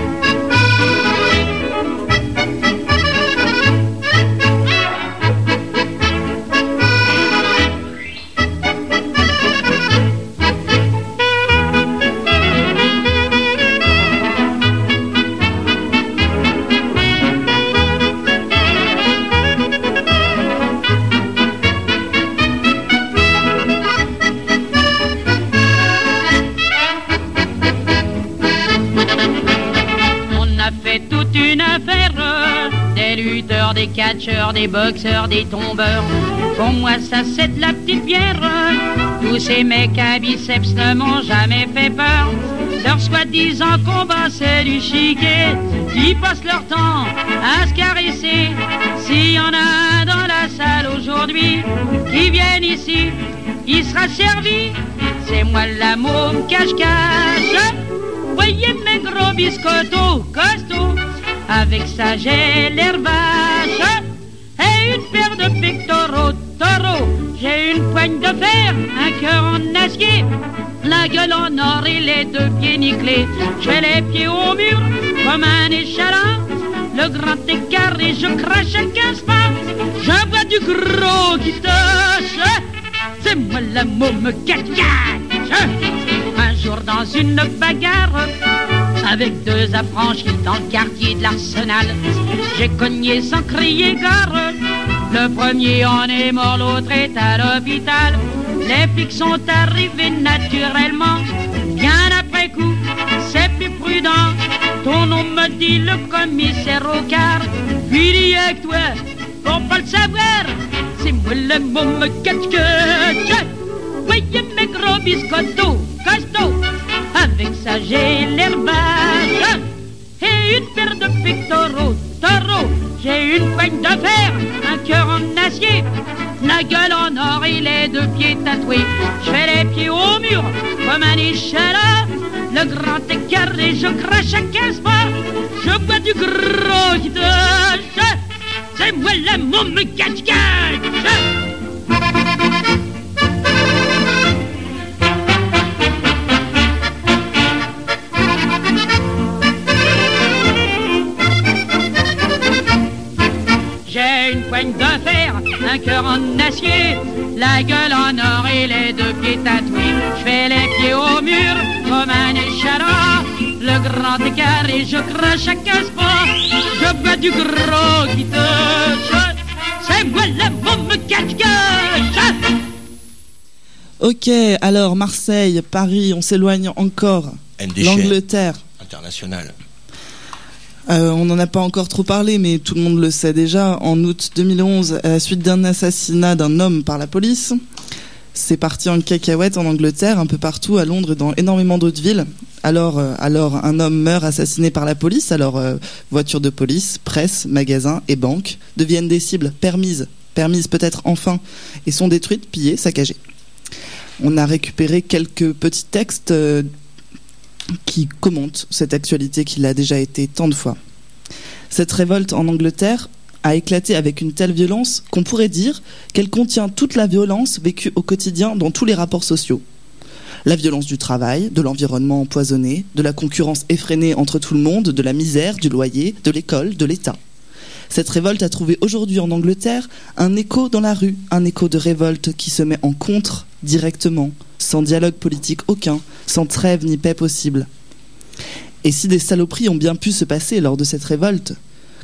Des catcheurs, des boxeurs, des tombeurs. Pour moi ça c'est de la petite bière. Tous ces mecs à biceps ne m'ont jamais fait peur. Leur soi-disant combat c'est du chiquet. Ils passent leur temps à se caresser. S'il y en a un dans la salle aujourd'hui qui viennent ici, il sera servi. C'est moi la môme cache-cache. Voyez mes gros biscottos costauds. Avec ça j'ai l'air vache et une paire de pectoraux taureaux. J'ai une poigne de fer, un cœur en acier, la gueule en or et les deux pieds nickelés. J'ai les pieds au mur comme un échalas, le grand écart et je crache à 15 pas. Je bois du gros qui touche, c'est moi la môme cache-cache. Un jour dans une bagarre avec deux affranchis dans le quartier de l'Arsenal, j'ai cogné sans crier gare. Le premier en est mort, l'autre est à l'hôpital. Les flics sont arrivés naturellement, bien après coup, c'est plus prudent. Ton nom me dit le commissaire au quart. Puis dis avec toi, pour pas le savoir, c'est moi le môme cache-cache. Voyez mes gros biscottos costauds, avec ça j'ai l'air vache et une paire de pectoraux taureaux. J'ai une poigne de fer, un cœur en acier, la gueule en or et les deux pieds tatoués. Je fais les pieds au mur comme un échalas, le grand écart et je crache à 15 pas. Je bois du gros qui touche, c'est moi la môme cache-cache. J'ai une poigne de fer, un cœur en acier, la gueule en or et les deux pieds tatoués. Je fais les pieds au mur comme un échalas, le grand écart et je crache à 15 pas. Je bois du gros qui touche, c'est moi la môme cache-cache. Ok, alors Marseille, Paris, on s'éloigne encore. L'Angleterre. International. On n'en a pas encore trop parlé, mais tout le monde le sait déjà. En août 2011, à la suite d'un assassinat d'un homme par la police, c'est parti en cacahuète en Angleterre, un peu partout, à Londres et dans énormément d'autres villes. Alors, un homme meurt assassiné par la police. Alors, voitures de police, presse, magasins et banques deviennent des cibles permises peut-être enfin, et sont détruites, pillées, saccagées. On a récupéré quelques petits textes qui commente cette actualité qu'il a déjà été tant de fois. Cette révolte en Angleterre a éclaté avec une telle violence qu'on pourrait dire qu'elle contient toute la violence vécue au quotidien dans tous les rapports sociaux. La violence du travail, de l'environnement empoisonné, de la concurrence effrénée entre tout le monde, de la misère, du loyer, de l'école, de l'État. Cette révolte a trouvé aujourd'hui en Angleterre un écho dans la rue, un écho de révolte qui se met en contre directement, sans dialogue politique aucun, sans trêve ni paix possible. Et si des saloperies ont bien pu se passer lors de cette révolte,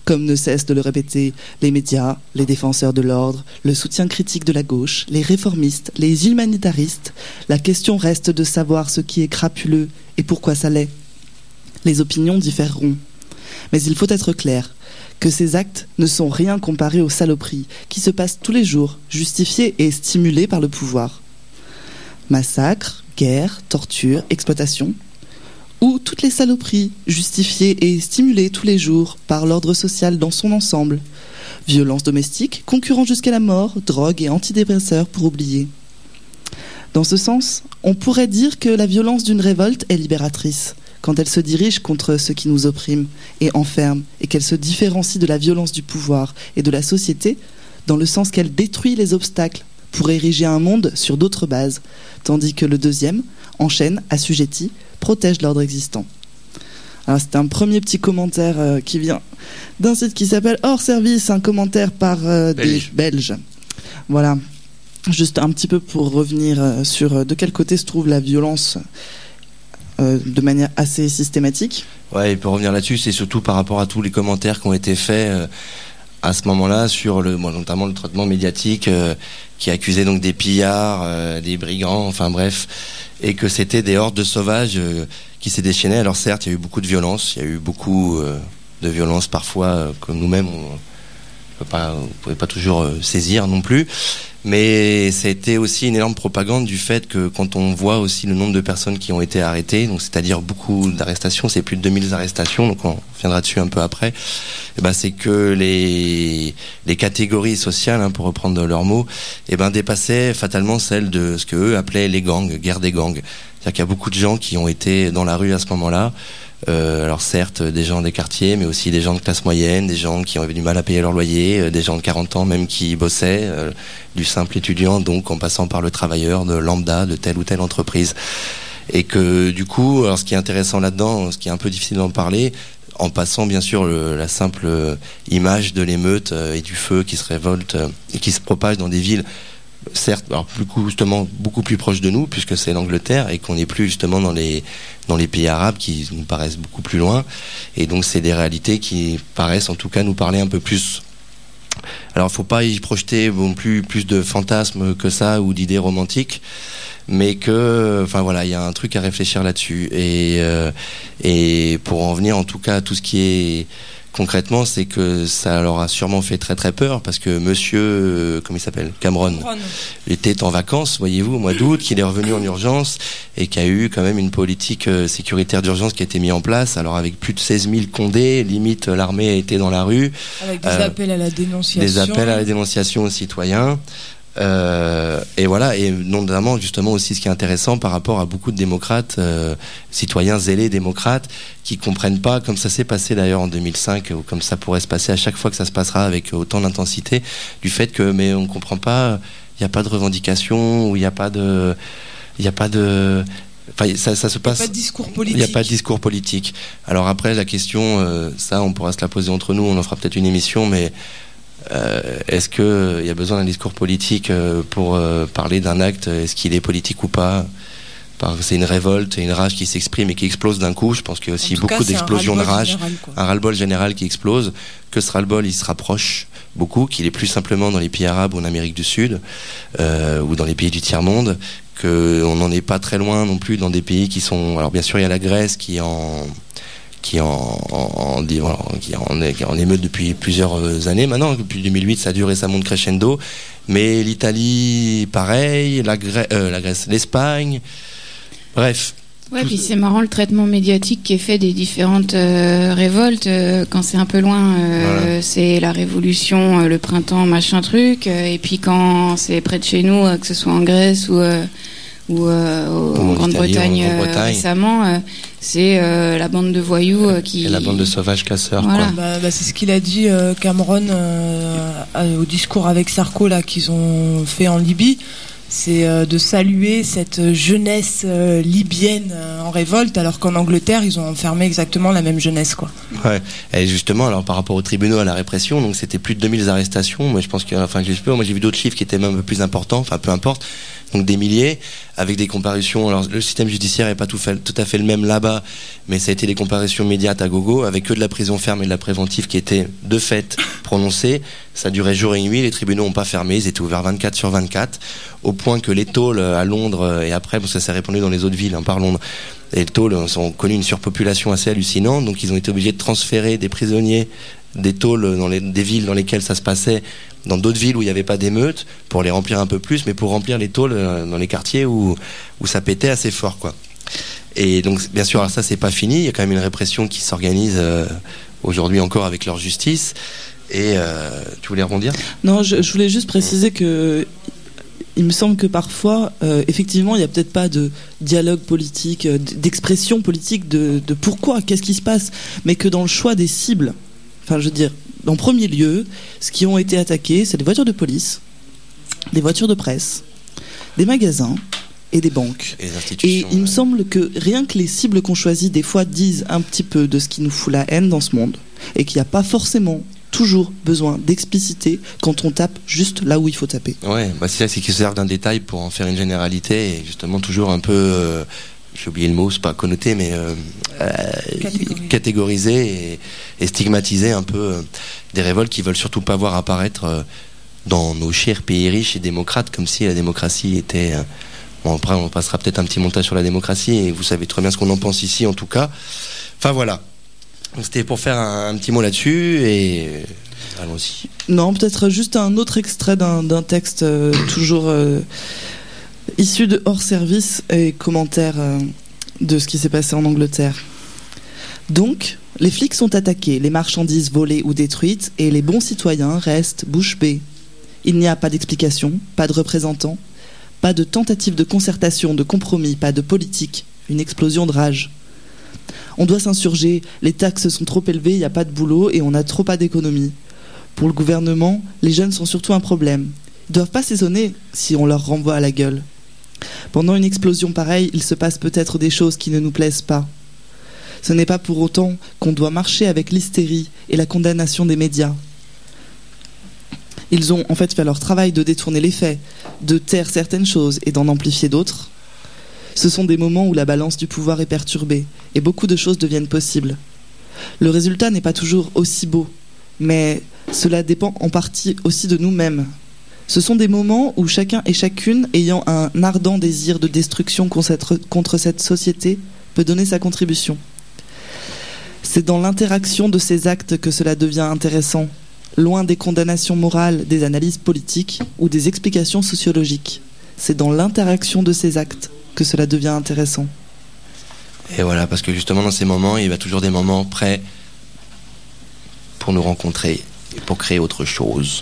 comme ne cessent de le répéter les médias, les défenseurs de l'ordre, le soutien critique de la gauche, les réformistes, les humanitaristes. La question reste de savoir ce qui est crapuleux et pourquoi ça l'est. Les opinions différeront. Mais il faut être clair que ces actes ne sont rien comparés aux saloperies qui se passent tous les jours, justifiées et stimulées par le pouvoir. Massacres, guerres, tortures, exploitation, ou toutes les saloperies justifiées et stimulées tous les jours par l'ordre social dans son ensemble. Violences domestiques, concurrents jusqu'à la mort, drogue et antidépresseurs pour oublier. Dans ce sens, on pourrait dire que la violence d'une révolte est libératrice, quand elle se dirige contre ceux qui nous oppriment et enferment, et qu'elle se différencie de la violence du pouvoir et de la société, dans le sens qu'elle détruit les obstacles pour ériger un monde sur d'autres bases, tandis que le deuxième, enchaîne, assujetti, protège l'ordre existant. Alors c'est un premier petit commentaire qui vient d'un site qui s'appelle Hors Service, un commentaire par des Belges. Voilà, juste un petit peu pour revenir sur de quel côté se trouve la violence de manière assez systématique. Ouais, et pour revenir là-dessus, c'est surtout par rapport à tous les commentaires qui ont été faits à ce moment-là sur notamment le traitement médiatique qui accusait donc des pillards, des brigands, enfin bref, et que c'était des hordes de sauvages qui s'est déchaîné. Alors certes, il y a eu beaucoup de violence, il y a eu beaucoup de violence parfois, comme nous-mêmes, on ne pouvait pas toujours saisir non plus. Mais ça a été aussi une énorme propagande du fait que quand on voit aussi le nombre de personnes qui ont été arrêtées, donc c'est-à-dire beaucoup d'arrestations, c'est plus de 2000 arrestations, donc on reviendra dessus un peu après, et ben c'est que les catégories sociales, pour reprendre leurs mots, et ben dépassaient fatalement celles de ce que eux appelaient les gangs, guerre des gangs. C'est-à-dire qu'il y a beaucoup de gens qui ont été dans la rue à ce moment-là. Alors certes, des gens des quartiers, mais aussi des gens de classe moyenne, des gens qui avaient du mal à payer leur loyer, des gens de 40 ans même qui bossaient, du simple étudiant, donc en passant par le travailleur de lambda de telle ou telle entreprise. Et que du coup, alors ce qui est intéressant là-dedans, ce qui est un peu difficile d'en parler, en passant bien sûr la simple image de l'émeute et du feu qui se révolte et qui se propage dans des villes, certes, alors justement beaucoup plus proche de nous puisque c'est l'Angleterre et qu'on n'est plus justement dans les pays arabes qui nous paraissent beaucoup plus loin, et donc c'est des réalités qui paraissent en tout cas nous parler un peu plus. Alors faut pas y projeter non plus de fantasmes que ça ou d'idées romantiques, mais que enfin voilà, il y a un truc à réfléchir là-dessus, et pour en venir en tout cas à tout ce qui est concrètement, c'est que ça leur a sûrement fait très très peur parce que monsieur, comment il s'appelle, Cameron, était en vacances, voyez-vous, au mois d'août, qu'il est revenu en urgence et qu'il y a eu quand même une politique sécuritaire d'urgence qui a été mise en place. Alors avec plus de 16 000 condés, limite l'armée a été dans la rue. Avec des appels à la dénonciation. Des appels à la dénonciation aux citoyens. Et voilà, et notamment justement aussi ce qui est intéressant par rapport à beaucoup de démocrates, citoyens zélés démocrates, qui comprennent pas, comme ça s'est passé d'ailleurs en 2005, ou comme ça pourrait se passer à chaque fois que ça se passera avec autant d'intensité, du fait que mais on comprend pas, il n'y a pas de revendication, ou il n'y a pas de enfin, ça se passe. Il n'y a pas de discours politique. Il n'y a pas de discours politique. Alors après la question, ça on pourra se la poser entre nous, on en fera peut-être une émission, mais est-ce qu'il y a besoin d'un discours politique pour parler d'un acte? Est-ce qu'il est politique ou pas? Parce que c'est une révolte et une rage qui s'exprime et qui explose d'un coup. Je pense qu'il y a aussi beaucoup d'explosions de rage, un ras-le-bol général qui explose. Que ce ras-le-bol, il se rapproche beaucoup, qu'il est plus simplement dans les pays arabes ou en Amérique du Sud ou dans les pays du tiers-monde, qu'on n'en est pas très loin non plus dans des pays qui sont... Alors bien sûr, il y a la Grèce qui en émeute depuis plusieurs années maintenant. Depuis 2008, ça dure et ça monte crescendo. Mais l'Italie, pareil, la Grèce, l'Espagne, bref. Ouais, puis c'est marrant le traitement médiatique qui est fait des différentes révoltes. Quand c'est un peu loin, voilà. C'est la révolution, le printemps, machin truc. Et puis quand c'est près de chez nous, que ce soit en Grèce ou en Grande-Bretagne récemment, c'est la bande de voyous qui... Et la bande de sauvages casseurs. Voilà. Quoi. C'est ce qu'il a dit Cameron au discours avec Sarko là, qu'ils ont fait en Libye. C'est de saluer cette jeunesse libyenne en révolte, alors qu'en Angleterre, ils ont enfermé exactement la même jeunesse, quoi. Ouais. Et justement, alors par rapport aux tribunaux à la répression, donc c'était plus de 2000 arrestations. Moi, je pense que, moi j'ai vu d'autres chiffres qui étaient même un peu plus importants. Enfin, peu importe. Donc des milliers. avec des comparutions. Alors le système judiciaire est pas tout à fait le même là-bas, mais ça a été des comparutions immédiates à gogo, avec que de la prison ferme et de la préventive qui étaient de fait prononcées. Ça durait jour et nuit, les tribunaux n'ont pas fermé, ils étaient ouverts 24/24, au point que les tôles à Londres, et après, ça s'est répandu dans les autres villes, par Londres, les tôles ont connu une surpopulation assez hallucinante, donc ils ont été obligés de transférer des prisonniers des tôles dans des villes dans lesquelles ça se passait, dans d'autres villes où il n'y avait pas d'émeutes, pour les remplir un peu plus, mais pour remplir les tôles dans les quartiers où ça pétait assez fort, quoi. Et donc, bien sûr, alors ça, c'est pas fini. Il y a quand même une répression qui s'organise aujourd'hui encore avec leur justice. Et tu voulais rebondir ? Non, je voulais juste préciser que il me semble que parfois, effectivement, il n'y a peut-être pas de dialogue politique, d'expression politique de pourquoi, qu'est-ce qui se passe, mais que dans le choix des cibles, enfin, je veux dire, en premier lieu, ce qui ont été attaqués, c'est des voitures de police, des voitures de presse, des magasins et des banques. Et il me semble que rien que les cibles qu'on choisit, des fois, disent un petit peu de ce qui nous fout la haine dans ce monde, et qu'il n'y a pas forcément toujours besoin d'expliciter quand on tape juste là où il faut taper. Ouais, bah c'est qu'ils se servent d'un détail pour en faire une généralité, et justement toujours un peu... j'ai oublié le mot, c'est pas connoté, mais catégoriser et stigmatiser un peu des révoltes qui veulent surtout pas voir apparaître dans nos chers pays riches et démocrates, comme si la démocratie était... Bon, après, on passera peut-être un petit montage sur la démocratie, et vous savez très bien ce qu'on en pense ici, en tout cas. Enfin, voilà. C'était pour faire un petit mot là-dessus, et allons-y. Non, peut-être juste un autre extrait d'un texte toujours... issu de hors service et commentaire de ce qui s'est passé en Angleterre. Donc, les flics sont attaqués, les marchandises volées ou détruites, et les bons citoyens restent bouche bée. Il n'y a pas d'explication, pas de représentants, pas de tentative de concertation, de compromis, pas de politique, une explosion de rage. On doit s'insurger, les taxes sont trop élevées, il n'y a pas de boulot et on n'a trop pas d'économie. Pour le gouvernement, les jeunes sont surtout un problème. Ils ne doivent pas s'étonner si on leur renvoie à la gueule. Pendant une explosion pareille, il se passe peut-être des choses qui ne nous plaisent pas. Ce n'est pas pour autant qu'on doit marcher avec l'hystérie et la condamnation des médias. Ils ont en fait fait leur travail de détourner les faits, de taire certaines choses et d'en amplifier d'autres. Ce sont des moments où la balance du pouvoir est perturbée et beaucoup de choses deviennent possibles. Le résultat n'est pas toujours aussi beau, mais cela dépend en partie aussi de nous-mêmes. Ce sont des moments où chacun et chacune, ayant un ardent désir de destruction contre cette société, peut donner sa contribution. C'est dans l'interaction de ces actes que cela devient intéressant, loin des condamnations morales, des analyses politiques ou des explications sociologiques. C'est dans l'interaction de ces actes que cela devient intéressant. Et voilà, parce que justement dans ces moments, il y a toujours des moments prêts pour nous rencontrer et pour créer autre chose.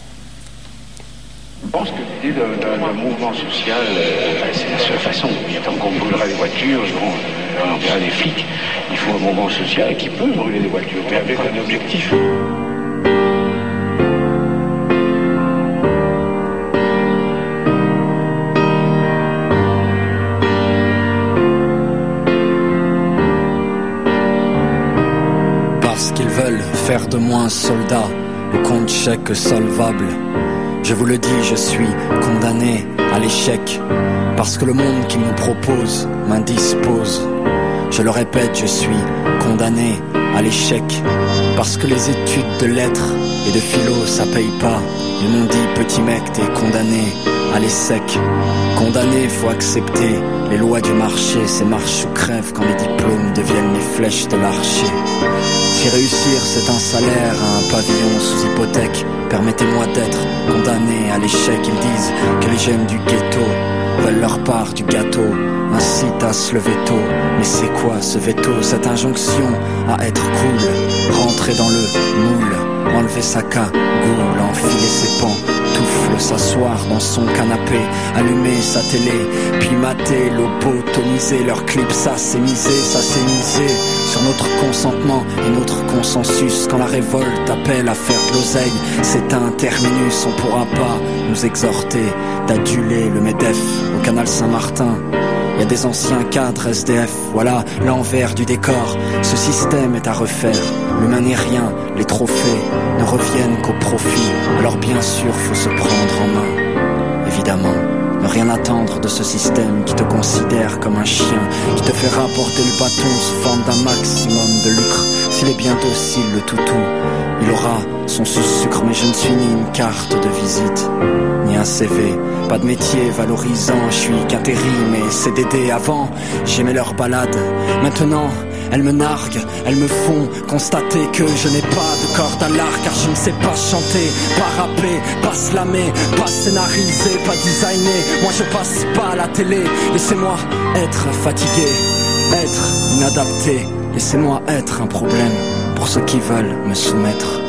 Je pense que l'idée d'un mouvement social, c'est la seule façon. Tant qu'on brûlera les voitures, on verra les flics. Il faut un mouvement social qui peut brûler les voitures, mais avec un objectif. Parce qu'ils veulent faire de moi un soldat, au compte chèque solvable. Je vous le dis, je suis condamné à l'échec, parce que le monde qu'ils nous propose m'indispose. Je le répète, je suis condamné à l'échec, parce que les études de lettres et de philo, ça paye pas. Ils m'ont dit, petit mec, t'es condamné à l'essec. Condamné, faut accepter les lois du marché. C'est marche ou crève quand les diplômes deviennent les flèches de l'archer. Si réussir c'est un salaire, un pavillon sous hypothèque, permettez-moi d'être condamné à l'échec. Ils disent que les jeunes du ghetto veulent leur part du gâteau, incitent à se lever tôt. Mais c'est quoi ce veto, cette injonction à être cool? Rentrer dans le moule, enlever sa cagoule, enfiler ses pantoufles, s'asseoir dans son canapé, allumer sa télé, puis mater, lobotomiser leur clip. Ça c'est misé sur notre consentement et notre consensus. Quand la révolte appelle à faire de l'oseille, c'est un terminus. On pourra pas nous exhorter d'aduler le MEDEF au canal Saint-Martin. Il y a des anciens cadres SDF, voilà l'envers du décor. Ce système est à refaire, l'humain n'est rien, les trophées ne reviennent qu'au profit. Alors bien sûr, faut se prendre en main, évidemment, Ne rien attendre de ce système qui te considère comme un chien, qui te fait rapporter le bâton sous forme d'un maximum de lucre. S'il est bien docile le toutou, il aura son sucre, mais je ne suis ni une carte de visite, ni un CV, pas de métier valorisant. Je suis qu'intérim et CDD. Avant, j'aimais leurs balades, maintenant elles me narguent, elles me font constater que je n'ai pas de corde à l'arc, car je ne sais pas chanter, pas rapper, pas slammer, pas scénariser, pas designer. Moi je passe pas à la télé, laissez-moi être fatigué, être inadapté, laissez-moi être un problème pour ceux qui veulent me soumettre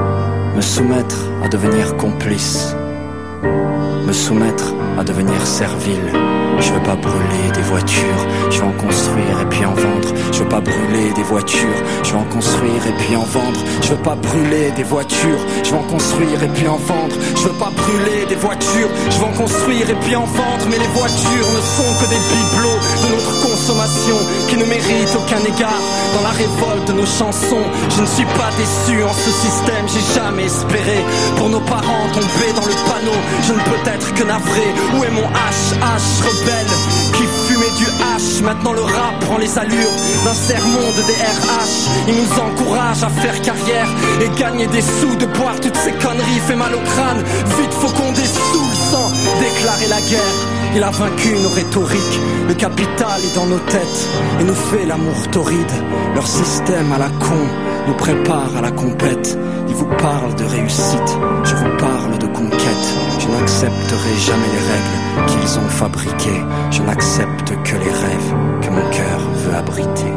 à devenir complice, me soumettre à devenir servile. Je veux pas brûler des voitures, je veux en construire et puis en vendre. Je veux pas brûler des voitures, je veux en construire et puis en vendre. Je veux pas brûler des voitures, je veux en construire et puis en vendre. Je veux pas brûler des voitures, je veux en construire et puis en vendre. Mais les voitures ne sont que des bibelots de notre consommation qui ne méritent aucun égard. Dans la révolte de nos chansons, je ne suis pas déçu en ce système, j'ai jamais espéré. Pour nos parents tombés dans le panneau, je ne peux être que navré. Où est mon HH rebelle qui fumait du H? Maintenant le rap prend les allures d'un sermon de DRH. Il nous encourage à faire carrière et gagner des sous. De boire toutes ces conneries fait mal au crâne. Vite faut qu'on dessoule sans déclarer la guerre. Il a vaincu nos rhétoriques, le capital est dans nos têtes et nous fait l'amour torride. Leur système à la con nous prépare à la compète. Ils vous parlent de réussite, je vous parle de conquête. Je n'accepterai jamais les règles qu'ils ont fabriquées. Je n'accepte que les rêves que mon cœur veut abriter.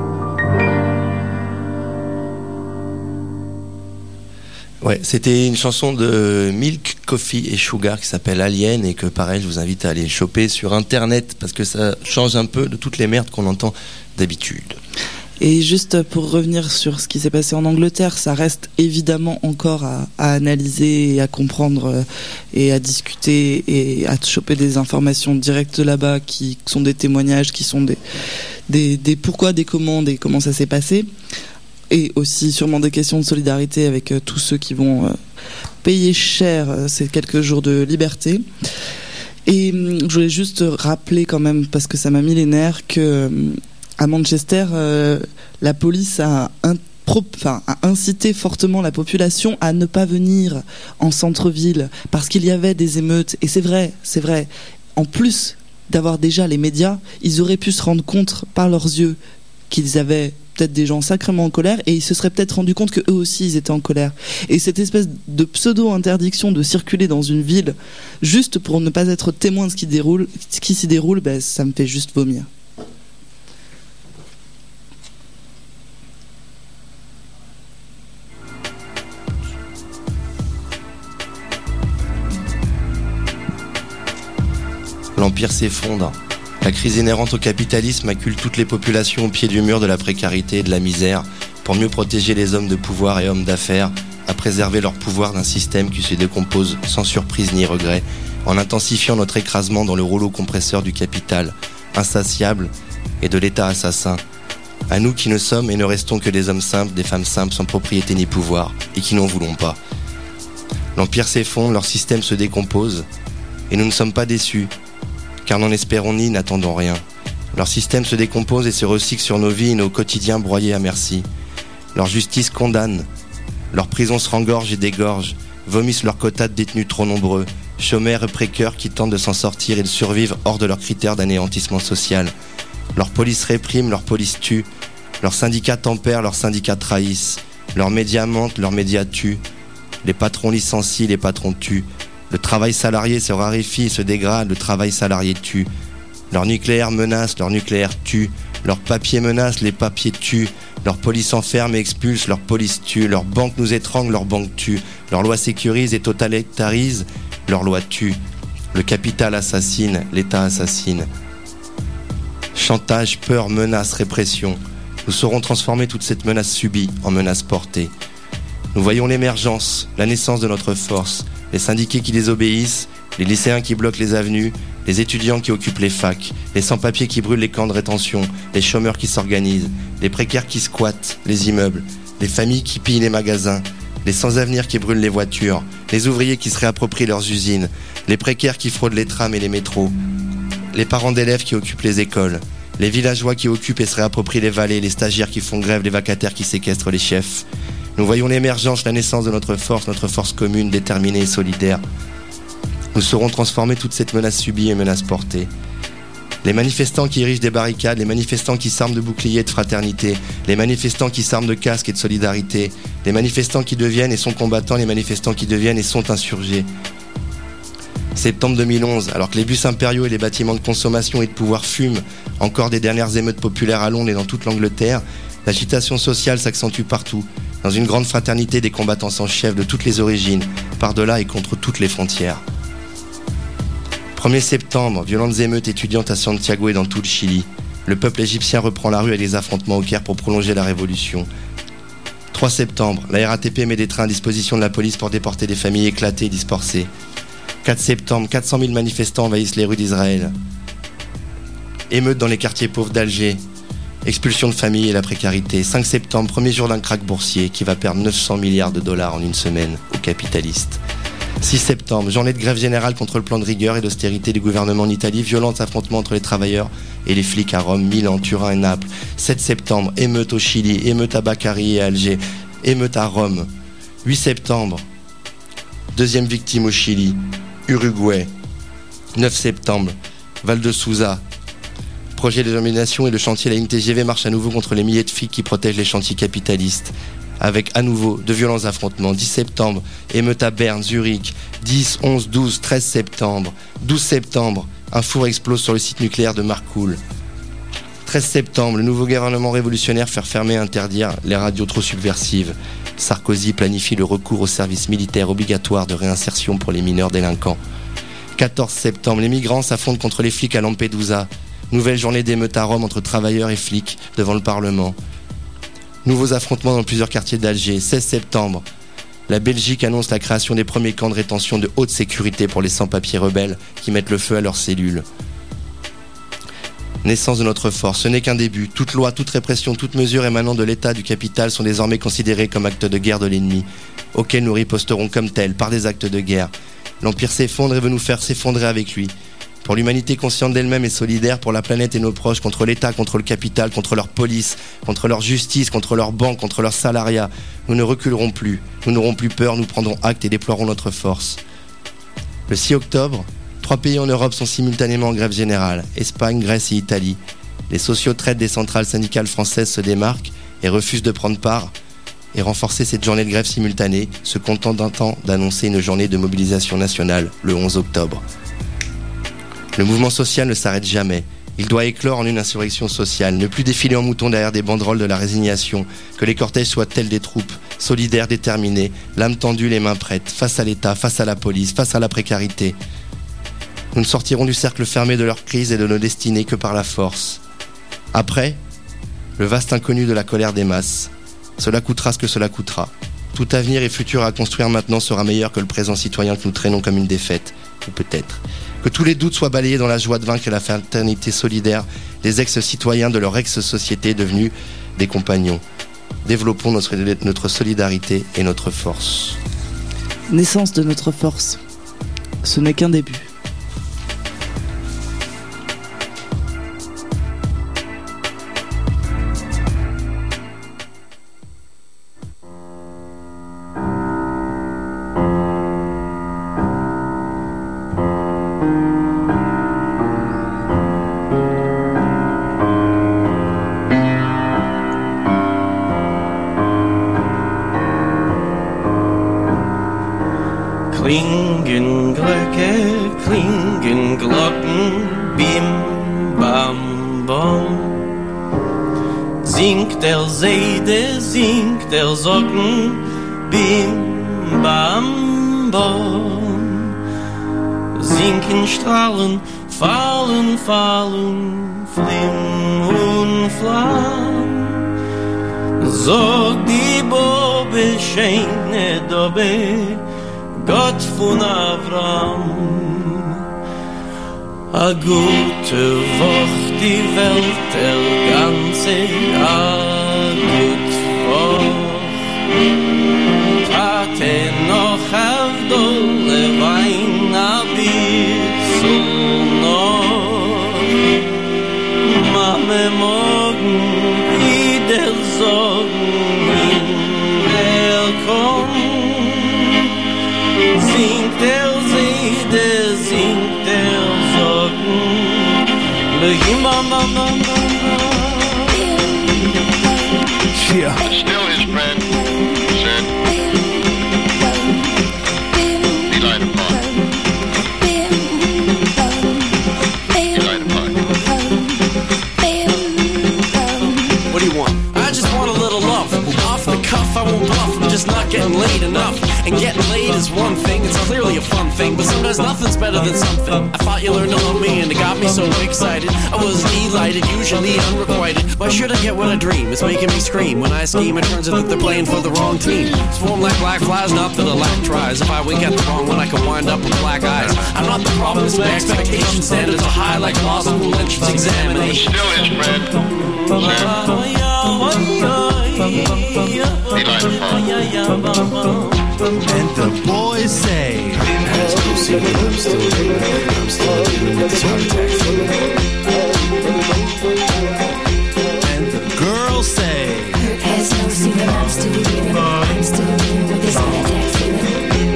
Ouais, c'était une chanson de Milk, Coffee et Sugar qui s'appelle Alien et que pareil, je vous invite à aller choper sur internet parce que ça change un peu de toutes les merdes qu'on entend d'habitude. Et juste pour revenir sur ce qui s'est passé en Angleterre, ça reste évidemment encore à analyser et à comprendre et à discuter et à choper des informations directes de là-bas qui sont des témoignages, qui sont des pourquoi, des comment ça s'est passé. Et aussi sûrement des questions de solidarité avec tous ceux qui vont payer cher ces quelques jours de liberté. Et je voulais juste rappeler quand même, parce que ça m'a mis les nerfs, que à Manchester, la police a incité fortement la population à ne pas venir en centre-ville parce qu'il y avait des émeutes. Et c'est vrai. En plus d'avoir déjà les médias, ils auraient pu se rendre compte par leurs yeux qu'ils avaient peut-être des gens sacrément en colère et ils se seraient peut-être rendu compte que eux aussi ils étaient en colère. Et cette espèce de pseudo-interdiction de circuler dans une ville juste pour ne pas être témoin de ce qui s'y déroule, ça me fait juste vomir. L'empire s'effondre. La crise inhérente au capitalisme accule toutes les populations au pied du mur de la précarité et de la misère pour mieux protéger les hommes de pouvoir et hommes d'affaires à préserver leur pouvoir d'un système qui se décompose sans surprise ni regret en intensifiant notre écrasement dans le rouleau compresseur du capital insatiable et de l'État assassin. À nous qui ne sommes et ne restons que des hommes simples, des femmes simples sans propriété ni pouvoir et qui n'en voulons pas. L'empire s'effondre, leur système se décompose et nous ne sommes pas déçus. Car n'en espérons ni n'attendons rien. Leur système se décompose et se recycle sur nos vies et nos quotidiens broyés à merci. Leur justice condamne. Leurs prisons se rengorgent et dégorgent, vomissent leurs quotas de détenus trop nombreux, chômeurs et précaires qui tentent de s'en sortir et de survivre hors de leurs critères d'anéantissement social. Leur police réprime, leur police tue. Leurs syndicats tempèrent, leurs syndicats trahissent. Leurs médias mentent, leurs médias tuent. Les patrons licencient, les patrons tuent. Le travail salarié se raréfie et se dégrade, le travail salarié tue. Leur nucléaire menace, leur nucléaire tue. Leur papier menace, les papiers tuent. Leur police enferme et expulse, leur police tue. Leur banque nous étrangle, leur banque tue. Leur loi sécurise et totalitarise, leur loi tue. Le capital assassine, l'État assassine. Chantage, peur, menace, répression. Nous saurons transformer toute cette menace subie en menace portée. Nous voyons l'émergence, la naissance de notre force. Les syndiqués qui désobéissent, les lycéens qui bloquent les avenues, les étudiants qui occupent les facs, les sans-papiers qui brûlent les camps de rétention, les chômeurs qui s'organisent, les précaires qui squattent les immeubles, les familles qui pillent les magasins, les sans-avenir qui brûlent les voitures, les ouvriers qui se réapproprient leurs usines, les précaires qui fraudent les trams et les métros, les parents d'élèves qui occupent les écoles, les villageois qui occupent et se réapproprient les vallées, les stagiaires qui font grève, les vacataires qui séquestrent les chefs. Nous voyons l'émergence, la naissance de notre force commune, déterminée et solidaire. Nous saurons transformer toute cette menace subie et menace portée. Les manifestants qui érigent des barricades, les manifestants qui s'arment de boucliers et de fraternité, les manifestants qui s'arment de casques et de solidarité, les manifestants qui deviennent et sont combattants, les manifestants qui deviennent et sont insurgés. Septembre 2011, alors que les bus impériaux et les bâtiments de consommation et de pouvoir fument encore des dernières émeutes populaires à Londres et dans toute l'Angleterre, l'agitation sociale s'accentue partout, dans une grande fraternité des combattants sans chef de toutes les origines, par-delà et contre toutes les frontières. 1er septembre, violentes émeutes étudiantes à Santiago et dans tout le Chili. Le peuple égyptien reprend la rue avec des affrontements au Caire pour prolonger la révolution. 3 septembre, la RATP met des trains à disposition de la police pour déporter des familles éclatées et dispersées. 4 septembre, 400 000 manifestants envahissent les rues d'Israël. Émeutes dans les quartiers pauvres d'Alger. Expulsion de familles et la précarité. 5 septembre, premier jour d'un krach boursier qui va perdre 900 milliards de dollars en une semaine aux capitalistes. 6 septembre, journée de grève générale contre le plan de rigueur et d'austérité du gouvernement en Italie, violents affrontements entre les travailleurs et les flics à Rome, Milan, Turin et Naples. 7 septembre, émeute au Chili, émeute à Bacari et à Alger, émeute à Rome. 8 septembre, deuxième victime au Chili, Uruguay. 9 septembre, Val de Souza. Projet de domination et le chantier de la ligne TGV marche à nouveau contre les milliers de flics qui protègent les chantiers capitalistes. Avec à nouveau de violents affrontements. 10 septembre, émeute à Berne, Zurich. 10, 11, 12, 13 septembre. 12 septembre, un four explose sur le site nucléaire de Marcoule. 13 septembre, le nouveau gouvernement révolutionnaire fait fermer et interdire les radios trop subversives. Sarkozy planifie le recours au service militaire obligatoire de réinsertion pour les mineurs délinquants. 14 septembre, les migrants s'affrontent contre les flics à Lampedusa. Nouvelle journée d'émeute à Rome entre travailleurs et flics devant le Parlement. Nouveaux affrontements dans plusieurs quartiers d'Alger. 16 septembre, la Belgique annonce la création des premiers camps de rétention de haute sécurité pour les sans-papiers rebelles qui mettent le feu à leurs cellules. Naissance de notre force, ce n'est qu'un début. Toute loi, toute répression, toute mesure émanant de l'État du capital sont désormais considérées comme actes de guerre de l'ennemi, auxquels nous riposterons comme tels, par des actes de guerre. L'Empire s'effondre et veut nous faire s'effondrer avec lui. Pour l'humanité consciente d'elle-même et solidaire, pour la planète et nos proches, contre l'État, contre le capital, contre leur police, contre leur justice, contre leurs banques, contre leurs salariats, nous ne reculerons plus, nous n'aurons plus peur, nous prendrons acte et déploierons notre force. Le 6 octobre, 3 pays en Europe sont simultanément en grève générale, Espagne, Grèce et Italie. Les sociotraites des centrales syndicales françaises se démarquent et refusent de prendre part et renforcer cette journée de grève simultanée, se contentant d'annoncer une journée de mobilisation nationale le 11 octobre. Le mouvement social ne s'arrête jamais. Il doit éclore en une insurrection sociale, ne plus défiler en mouton derrière des banderoles de la résignation, que les cortèges soient tels des troupes, solidaires, déterminés, l'âme tendue, les mains prêtes, face à l'État, face à la police, face à la précarité. Nous ne sortirons du cercle fermé de leur crise et de nos destinées que par la force. Après, le vaste inconnu de la colère des masses. Cela coûtera ce que cela coûtera. Tout avenir et futur à construire maintenant sera meilleur que le présent citoyen que nous traînons comme une défaite, ou peut-être. Que tous les doutes soient balayés dans la joie de vaincre et la fraternité solidaire des ex-citoyens de leur ex-société devenus des compagnons. Développons notre solidarité et notre force. Naissance de notre force. Ce n'est qu'un début. Klingen Glöcke, klingen Glocken, bim, bam, bom. Singt der Seide, singt der Socken, bim, bam, bom. Sinken Strahlen, fallen, fallen, flim und flam. Sog die Bobe, scheine Dobbe, Gott von Avram. A gute Woche, die Welt, der ganze, a gut Woche. der See, der singt, der Sorgen. Yeah. Still his friend said, "Be light upon. Be light upon." What do you want? I just want a little love. Off the cuff, I won't bluff. I'm just not getting laid enough. And getting laid is one thing, it's clearly a fun thing, but sometimes nothing's better than something. I thought you learned to love me and it got me so excited. I was delighted, usually unrequited. Why should I get what I dream? It's making me scream. When I scheme, it turns out that they're playing for the wrong team. Swarm like black flies, not that I lack tries. If I wink at the wrong one, I can wind up with black eyes. I'm not the problem, it's my expectation standards are high like law school entrance examination. Still his friend said, "Be light upon." And the boys say, has no secret, I'm still dealing with this heart attack. And the girls say, has no secret, I'm still dealing with this heart attack feeling.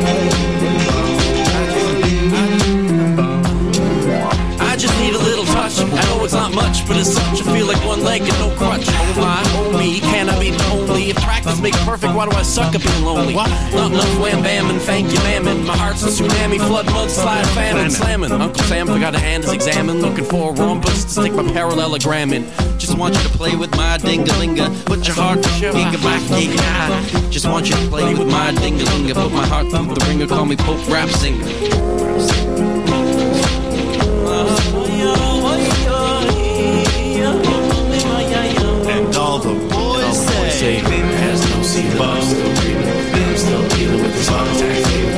I just need a little touch. I know it's not much, but it's such. I feel like one leg and no crutch. Oh my, oh me, can I be lonely? If practice makes perfect, why do I suck at being lonely? What? Not enough wham bam and thank you mammon. My heart's a tsunami, flood, mudslide, famine, slamming. Uncle Sam forgot a hand is examined, looking for a rhombus to stick my parallelogram in. Just want you to play with my dingalinga. Put your heart to giga back, giga. Just want you to play with my dingalinga. Put my heart through the ringer, call me Pope Rap Singer. and all the boys say, has no secret, I'm still dealing with this heart attack feeling.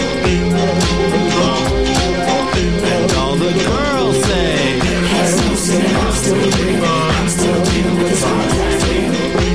And all the girls say, has no secret, I'm still dealing with this heart attack feeling.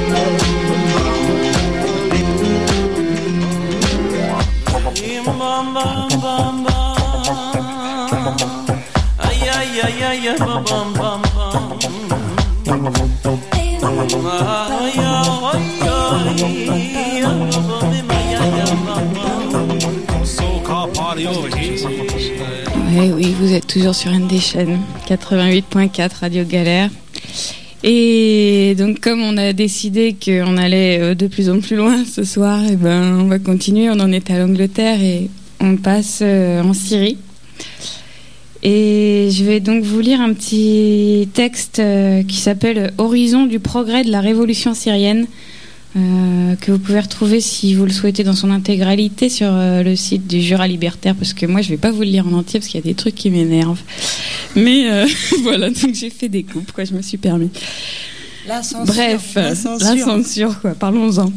Ouais, oui, vous êtes toujours sur une des chaînes 88.4 Radio Galère. Et donc, comme on a décidé qu'on allait de plus en plus loin ce soir, et ben, on va continuer. On en est à l'Angleterre et on passe en Syrie. Et je vais donc vous lire un petit texte qui s'appelle « Horizon du progrès de la révolution syrienne », que vous pouvez retrouver si vous le souhaitez dans son intégralité sur le site du Jura Libertaire, parce que moi je vais pas vous le lire en entier parce qu'il y a des trucs qui m'énervent, mais voilà, donc j'ai fait des coupes, quoi, je me suis permis. La censure. Bref, la censure, quoi, parlons-en.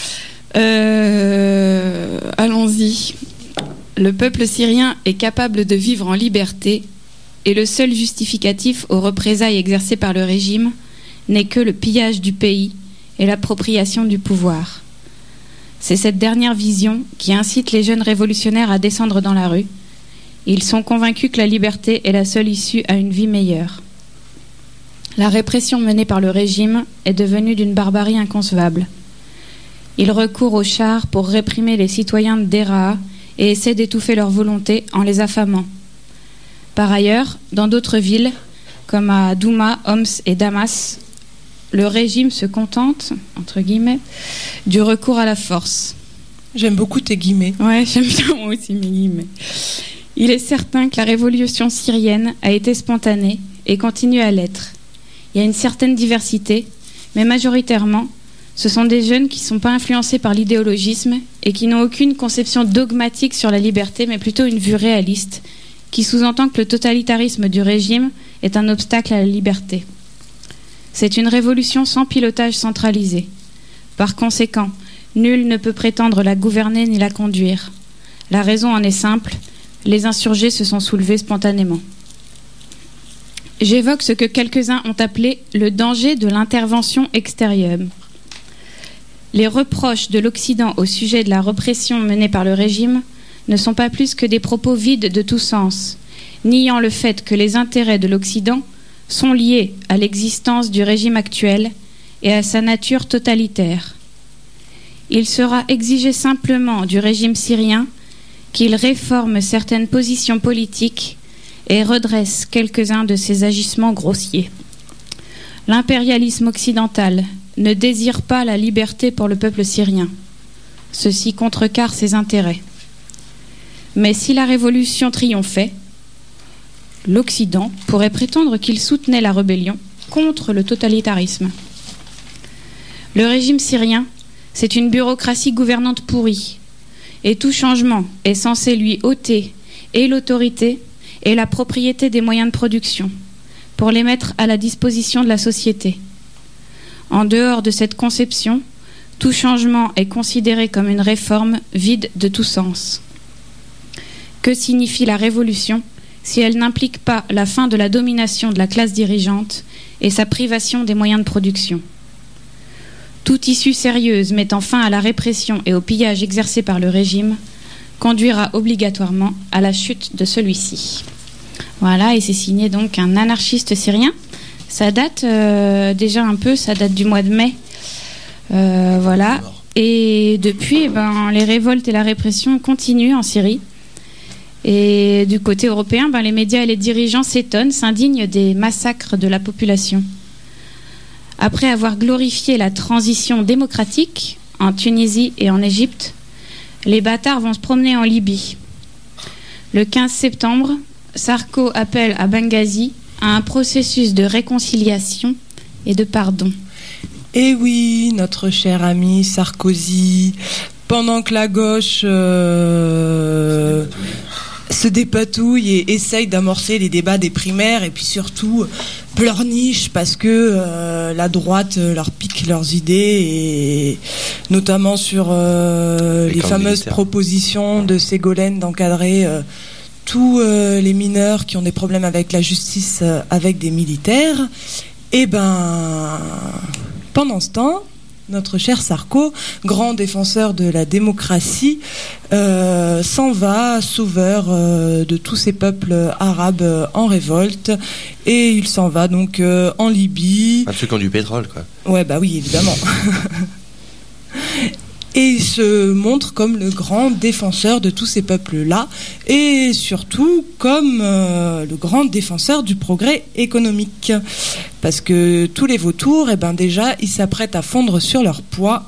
Allons-y. Le peuple syrien est capable de vivre en liberté et le seul justificatif aux représailles exercées par le régime n'est que le pillage du pays et l'appropriation du pouvoir. C'est cette dernière vision qui incite les jeunes révolutionnaires à descendre dans la rue. Ils sont convaincus que la liberté est la seule issue à une vie meilleure. La répression menée par le régime est devenue d'une barbarie inconcevable. Il recourt aux chars pour réprimer les citoyens de Deraa et essaie d'étouffer leur volonté en les affamant. Par ailleurs, dans d'autres villes, comme à Douma, Homs et Damas, le régime se contente, entre guillemets, du recours à la force. J'aime beaucoup tes guillemets. Ouais, j'aime bien moi aussi mes guillemets. Il est certain que la révolution syrienne a été spontanée et continue à l'être. Il y a une certaine diversité, mais majoritairement, ce sont des jeunes qui ne sont pas influencés par l'idéologisme et qui n'ont aucune conception dogmatique sur la liberté, mais plutôt une vue réaliste, qui sous-entend que le totalitarisme du régime est un obstacle à la liberté. C'est une révolution sans pilotage centralisé. Par conséquent, nul ne peut prétendre la gouverner ni la conduire. La raison en est simple, les insurgés se sont soulevés spontanément. J'évoque ce que quelques-uns ont appelé le danger de l'intervention extérieure. Les reproches de l'Occident au sujet de la répression menée par le régime ne sont pas plus que des propos vides de tout sens, niant le fait que les intérêts de l'Occident sont liés à l'existence du régime actuel et à sa nature totalitaire. Il sera exigé simplement du régime syrien qu'il réforme certaines positions politiques et redresse quelques-uns de ses agissements grossiers. L'impérialisme occidental ne désire pas la liberté pour le peuple syrien. Ceci contrecarre ses intérêts. Mais si la révolution triomphait, l'Occident pourrait prétendre qu'il soutenait la rébellion contre le totalitarisme. Le régime syrien, c'est une bureaucratie gouvernante pourrie, et tout changement est censé lui ôter et l'autorité et la propriété des moyens de production, pour les mettre à la disposition de la société. En dehors de cette conception, tout changement est considéré comme une réforme vide de tout sens. Que signifie la révolution si elle n'implique pas la fin de la domination de la classe dirigeante et sa privation des moyens de production? Toute issue sérieuse mettant fin à la répression et au pillage exercé par le régime conduira obligatoirement à la chute de celui-ci. Voilà, et c'est signé donc un anarchiste syrien. Ça date déjà un peu, ça date du mois de mai. Voilà. Et depuis, les révoltes et la répression continuent en Syrie. Et du côté européen, les médias et les dirigeants s'étonnent, s'indignent des massacres de la population. Après avoir glorifié la transition démocratique en Tunisie et en Égypte, les bâtards vont se promener en Libye. Le 15 septembre, Sarko appelle à Benghazi à un processus de réconciliation et de pardon. Et oui, notre cher ami Sarkozy, pendant que la gauche se dépatouille et essaye d'amorcer les débats des primaires, et puis surtout pleurniche parce que la droite leur pique leurs idées, et notamment sur les fameuses propositions de Ségolène d'encadrer tous les mineurs qui ont des problèmes avec la justice avec des militaires. Et pendant ce temps, notre cher Sarko, grand défenseur de la démocratie, s'en va, sauveur de tous ces peuples arabes en révolte, et il s'en va donc en Libye. Ceux qui ont du pétrole, quoi. Ouais, oui, évidemment. Et il se montre comme le grand défenseur de tous ces peuples-là, et surtout comme le grand défenseur du progrès économique. Parce que tous les vautours, déjà, ils s'apprêtent à fondre sur leur proie,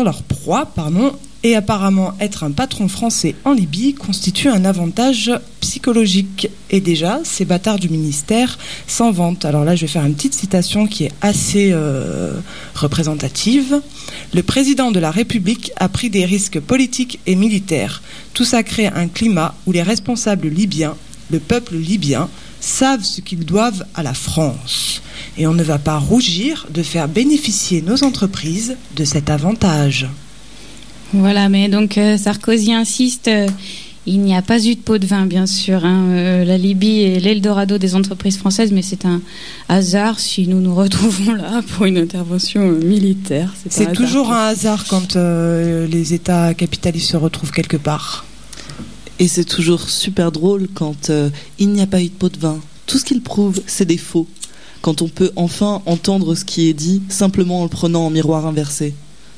et apparemment être un patron français en Libye constitue un avantage psychologique. Et déjà, ces bâtards du ministère s'en vantent. Alors là, je vais faire une petite citation qui est assez représentative. Le président de la République a pris des risques politiques et militaires. Tout ça crée un climat où les responsables libyens, le peuple libyen, savent ce qu'ils doivent à la France. Et on ne va pas rougir de faire bénéficier nos entreprises de cet avantage. Voilà, mais donc Sarkozy insiste, il n'y a pas eu de pot de vin, bien sûr. La Libye est l'Eldorado des entreprises françaises, mais c'est un hasard si nous nous retrouvons là pour une intervention militaire. C'est toujours un hasard quand les États capitalistes se retrouvent quelque part. Et c'est toujours super drôle quand il n'y a pas eu de pot de vin. Tout ce qu'il prouve, c'est des faux. Quand on peut enfin entendre ce qui est dit, simplement en le prenant en miroir inversé.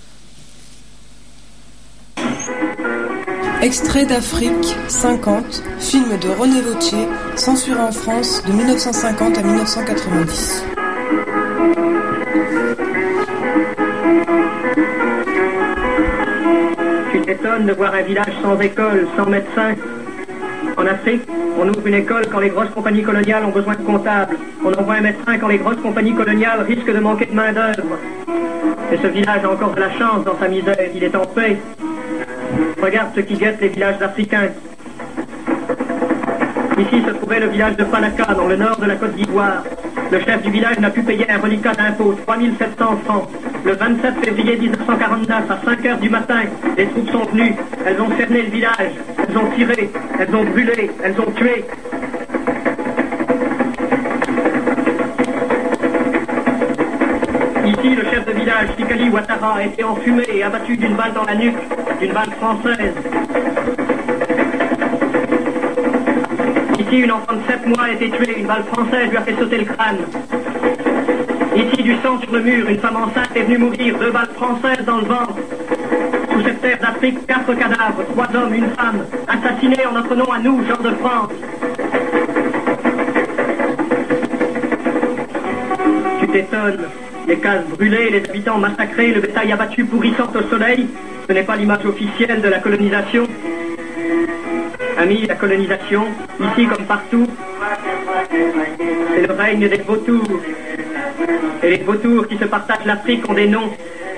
Extrait d'Afrique 50, film de René Vauthier, censuré en France de 1950 à 1990. Tu t'étonnes de voir un village sans école, sans médecin. En Afrique, on ouvre une école quand les grosses compagnies coloniales ont besoin de comptables. On envoie un médecin quand les grosses compagnies coloniales risquent de manquer de main-d'œuvre. Et ce village a encore de la chance dans sa misère, il est en paix. Regarde ce qui guette les villages africains. Ici se trouvait le village de Panaka, dans le nord de la Côte d'Ivoire. Le chef du village n'a pu payer un reliquat d'impôt, 3700 francs. Le 27 février 1949, à 5 heures du matin, les troupes sont venues. Elles ont cerné le village. Elles ont tiré. Elles ont brûlé. Elles ont tué. Ici, le chef de village, Tikali Ouattara, a été enfumé et abattu d'une balle dans la nuque, d'une balle française. Ici, une enfant de 7 mois a été tuée, une balle française lui a fait sauter le crâne. Ici, du sang sur le mur, une femme enceinte est venue mourir, 2 balles françaises dans le ventre. Sur cette terre d'Afrique, 4 cadavres, 3 hommes, 1 femme, assassinés en notre nom à nous, gens de France. Tu t'étonnes, les cases brûlées, les habitants massacrés, le bétail abattu pourrissant au soleil, ce n'est pas l'image officielle de la colonisation. Amis, la colonisation, ici comme partout, c'est le règne des vautours. Et les vautours qui se partagent l'Afrique ont des noms.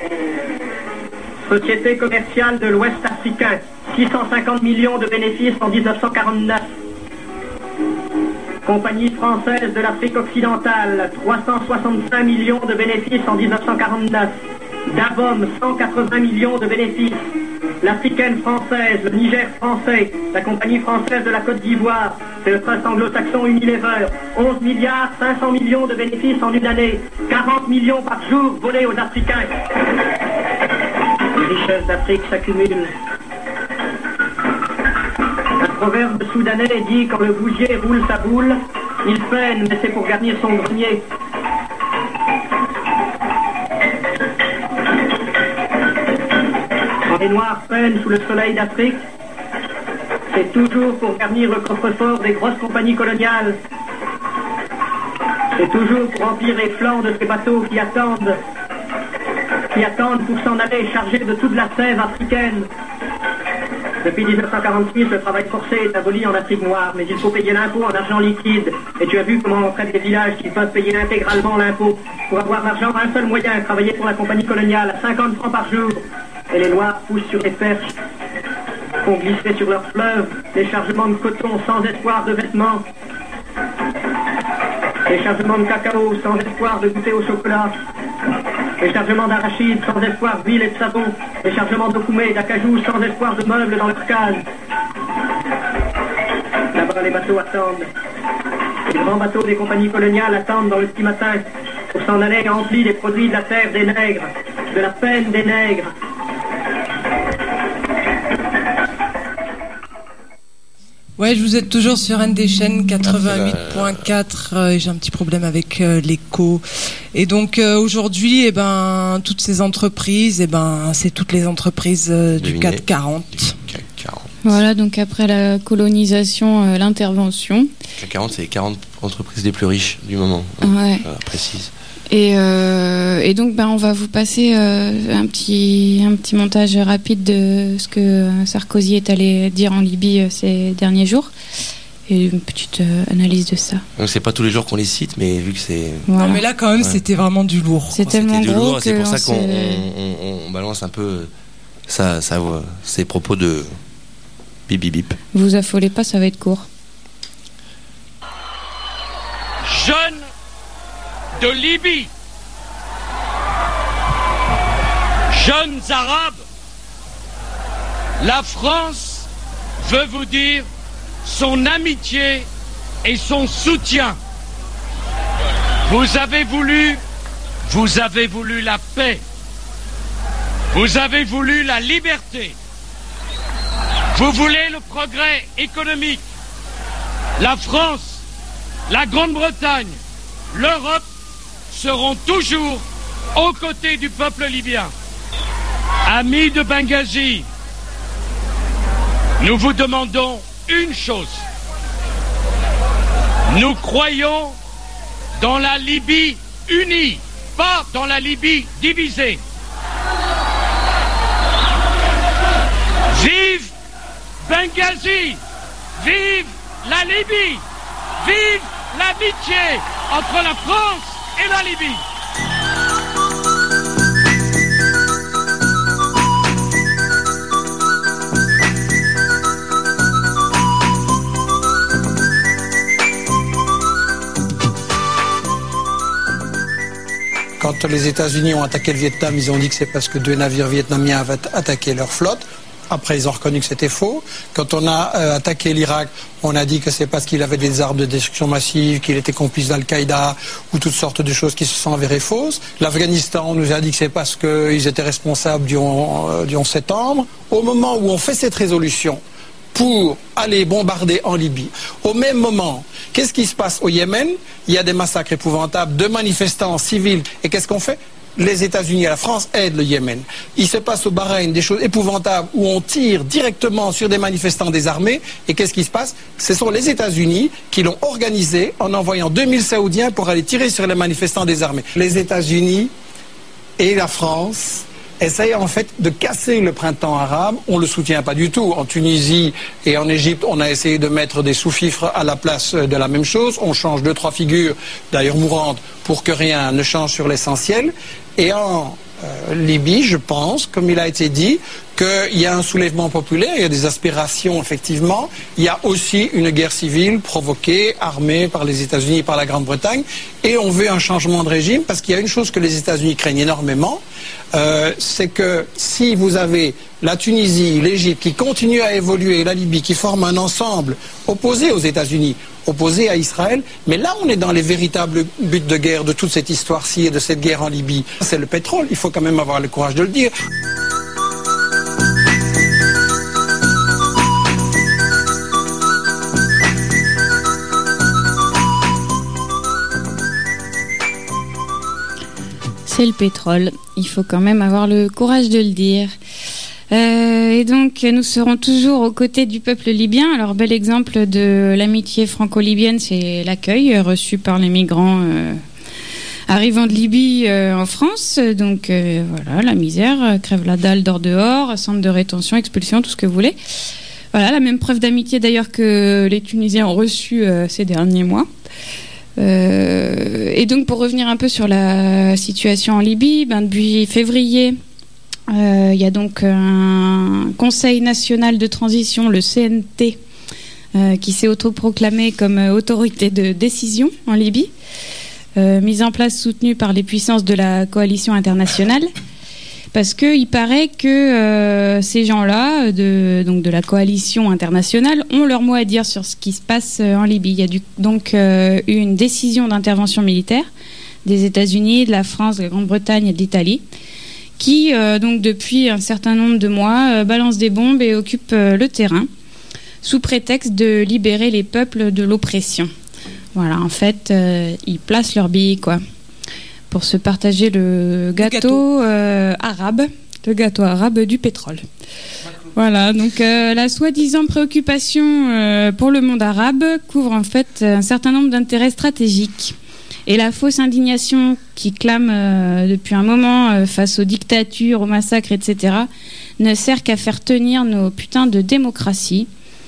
Société commerciale de l'Ouest africain, 650 millions de bénéfices en 1949. Compagnie française de l'Afrique occidentale, 365 millions de bénéfices en 1949. Davom, 180 millions de bénéfices. L'Africaine française, le Niger français, la Compagnie française de la Côte d'Ivoire, c'est le trust anglo-saxon Unilever, 11 milliards 500 millions de bénéfices en une année, 40 millions par jour volés aux Africains. Les richesses d'Afrique s'accumulent. Un proverbe soudanais dit « Quand le bousier roule sa boule, il peine, mais c'est pour garnir son grenier ». Quand les Noirs peinent sous le soleil d'Afrique, c'est toujours pour garnir le coffre-fort des grosses compagnies coloniales. C'est toujours pour remplir les flancs de ces bateaux qui attendent pour s'en aller chargés de toute la sève africaine. Depuis 1946, le travail forcé est aboli en Afrique noire, mais il faut payer l'impôt en argent liquide. Et tu as vu comment on traite les villages qui peuvent payer intégralement l'impôt. Pour avoir l'argent, un seul moyen, travailler pour la compagnie coloniale à 50 francs par jour. Et les Noirs poussent sur les perches, font glisser sur leurs fleuves des chargements de coton sans espoir de vêtements, des chargements de cacao sans espoir de goûter au chocolat, des chargements d'arachide sans espoir d'huile et de savon, des chargements d'okoumé et d'acajou sans espoir de meubles dans leurs cases. Là-bas, les bateaux attendent. Les grands bateaux des compagnies coloniales attendent dans le petit matin pour s'en aller remplis des produits de la terre des nègres, de la peine des nègres. Ouais, je vous êtes toujours sur ND chaîne 88.4. J'ai un petit problème avec l'écho. Et donc aujourd'hui, toutes ces entreprises, c'est toutes les entreprises du CAC 40. Voilà, donc après la colonisation, l'intervention. CAC 40, c'est les 40 entreprises les plus riches du moment. Ouais. Précise. Et donc on va vous passer un petit montage rapide de ce que Sarkozy est allé dire en Libye ces derniers jours et une petite analyse de ça. Donc c'est pas tous les jours qu'on les cite, mais vu que c'est... Voilà. Non mais là quand même c'était vraiment du lourd. C'est tellement gros que c'est pour ça qu'on balance un peu ses propos de bip bip bip. Vous affolez pas, ça va être court. Jeune de Libye, jeunes Arabes, la France veut vous dire son amitié et son soutien. Vous avez voulu la paix, vous avez voulu la liberté, vous voulez le progrès économique. La France, la Grande-Bretagne, l'Europe seront toujours aux côtés du peuple libyen. Amis de Benghazi, nous vous demandons une chose. Nous croyons dans la Libye unie, pas dans la Libye divisée. Vive Benghazi, vive la Libye, vive l'amitié entre la France et la Libye. Quand les États-Unis ont attaqué le Vietnam, ils ont dit que c'est parce que 2 navires vietnamiens avaient attaqué leur flotte. Après, ils ont reconnu que c'était faux. Quand on a attaqué l'Irak, on a dit que c'est parce qu'il avait des armes de destruction massive, qu'il était complice d'Al-Qaïda ou toutes sortes de choses qui se sont avérées fausses. L'Afghanistan, on nous a dit que c'est parce qu'ils étaient responsables du 11 septembre. Au moment où on fait cette résolution pour aller bombarder en Libye, au même moment, qu'est-ce qui se passe au Yémen? Il y a des massacres épouvantables de manifestants civils. Et qu'est-ce qu'on fait? les États-Unis et la France aident le Yémen. Il se passe au Bahreïn des choses épouvantables où on tire directement sur des manifestants désarmés. Et qu'est-ce qui se passe? Ce sont les États-Unis qui l'ont organisé en envoyant 2000 Saoudiens pour aller tirer sur les manifestants désarmés. Les États-Unis et la France essaye en fait de casser le printemps arabe. On ne le soutient pas du tout. En Tunisie et en Égypte, on a essayé de mettre des sous-fifres à la place de la même chose. On change 2-3 figures, d'ailleurs mourantes, pour que rien ne change sur l'essentiel. Et en Libye, je pense, comme il a été dit, qu'il y a un soulèvement populaire, il y a des aspirations, effectivement. Il y a aussi une guerre civile provoquée, armée par les États-Unis et par la Grande-Bretagne. Et on veut un changement de régime, parce qu'il y a une chose que les États-Unis craignent énormément, c'est que si vous avez la Tunisie, l'Égypte qui continuent à évoluer, la Libye qui forme un ensemble opposé aux États-Unis, opposé à Israël, mais là on est dans les véritables buts de guerre de toute cette histoire-ci et de cette guerre en Libye. C'est le pétrole, il faut quand même avoir le courage de le dire. C'est le pétrole, il faut quand même avoir le courage de le dire. Et donc nous serons toujours aux côtés du peuple libyen. Alors bel exemple de l'amitié franco-libyenne, c'est l'accueil reçu par les migrants arrivant de Libye en France. Donc voilà, la misère, crève la dalle dehors, centre de rétention, expulsion, tout ce que vous voulez. Voilà, la même preuve d'amitié d'ailleurs que les Tunisiens ont reçu ces derniers mois. Et donc pour revenir un peu sur la situation en Libye, depuis février, il y a donc un Conseil national de transition, le CNT, qui s'est autoproclamé comme autorité de décision en Libye, mise en place soutenue par les puissances de la coalition internationale, parce qu'il paraît que ces gens-là, donc de la coalition internationale, ont leur mot à dire sur ce qui se passe en Libye. Il y a donc eu une décision d'intervention militaire des États-Unis, de la France, de la Grande-Bretagne et de l'Italie, qui, donc depuis un certain nombre de mois, balance des bombes et occupe le terrain, sous prétexte de libérer les peuples de l'oppression. Voilà, en fait, ils placent leurs billes, quoi, pour se partager le gâteau arabe, le gâteau arabe du pétrole. Voilà, donc la soi-disant préoccupation pour le monde arabe couvre en fait un certain nombre d'intérêts stratégiques. Et la fausse indignation qui clame depuis un moment face aux dictatures, aux massacres, etc., ne sert qu'à faire tenir nos putains de démocraties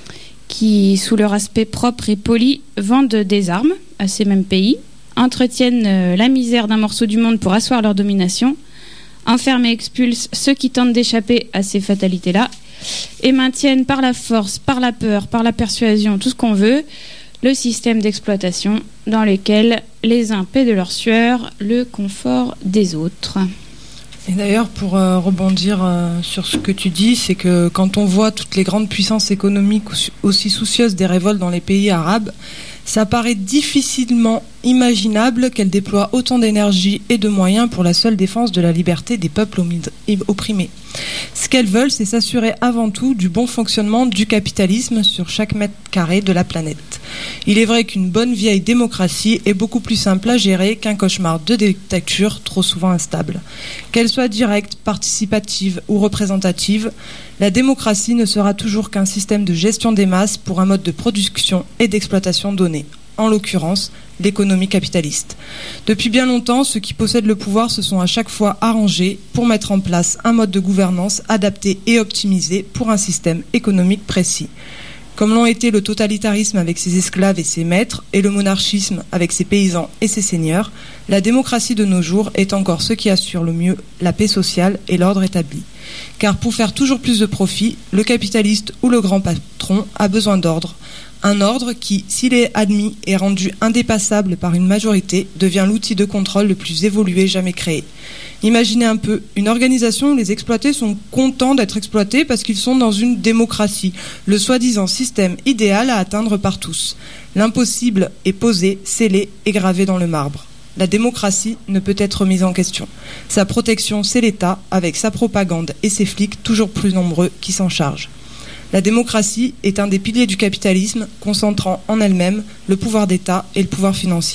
qui, sous leur aspect propre et poli, vendent des armes à ces mêmes pays, entretiennent la misère d'un morceau du monde pour asseoir leur domination, enferment et expulsent ceux qui tentent d'échapper à ces fatalités-là, et maintiennent par la force, par la peur, par la persuasion, tout ce qu'on veut, le système d'exploitation dans lequel les uns paient de leur sueur le confort des autres. Et d'ailleurs, pour rebondir sur ce que tu dis, c'est que quand on voit toutes les grandes puissances économiques aussi soucieuses des révoltes dans les pays arabes, ça paraît difficilement imaginable qu'elles déploient autant d'énergie et de moyens pour la seule défense de la liberté des peuples opprimés. Ce qu'elles veulent, c'est s'assurer avant tout du bon fonctionnement du capitalisme sur chaque mètre carré de la planète. Il est vrai qu'une bonne vieille démocratie est beaucoup plus simple à gérer qu'un cauchemar de dictature trop souvent instable. Qu'elle soit directe, participative ou représentative, la démocratie ne sera toujours qu'un système de gestion des masses pour un mode de production et d'exploitation donnée. En l'occurrence, l'économie capitaliste. Depuis bien longtemps, ceux qui possèdent le pouvoir se sont à chaque fois arrangés pour mettre en place un mode de gouvernance adapté et optimisé pour un système économique précis. Comme l'ont été le totalitarisme avec ses esclaves et ses maîtres, et le monarchisme avec ses paysans et ses seigneurs, la démocratie de nos jours est encore ce qui assure le mieux la paix sociale et l'ordre établi. Car pour faire toujours plus de profit, le capitaliste ou le grand patron a besoin d'ordre. Un ordre qui, s'il est admis et rendu indépassable par une majorité, devient l'outil de contrôle le plus évolué jamais créé. Imaginez un peu, une organisation où les exploités sont contents d'être exploités parce qu'ils sont dans une démocratie, le soi-disant système idéal à atteindre par tous. L'impossible est posé, scellé et gravé dans le marbre. La démocratie ne peut être remise en question. Sa protection, c'est l'État, avec sa propagande et ses flics toujours plus nombreux qui s'en chargent. La démocratie est un des piliers du capitalisme, concentrant en elle-même le pouvoir d'État et le pouvoir financier.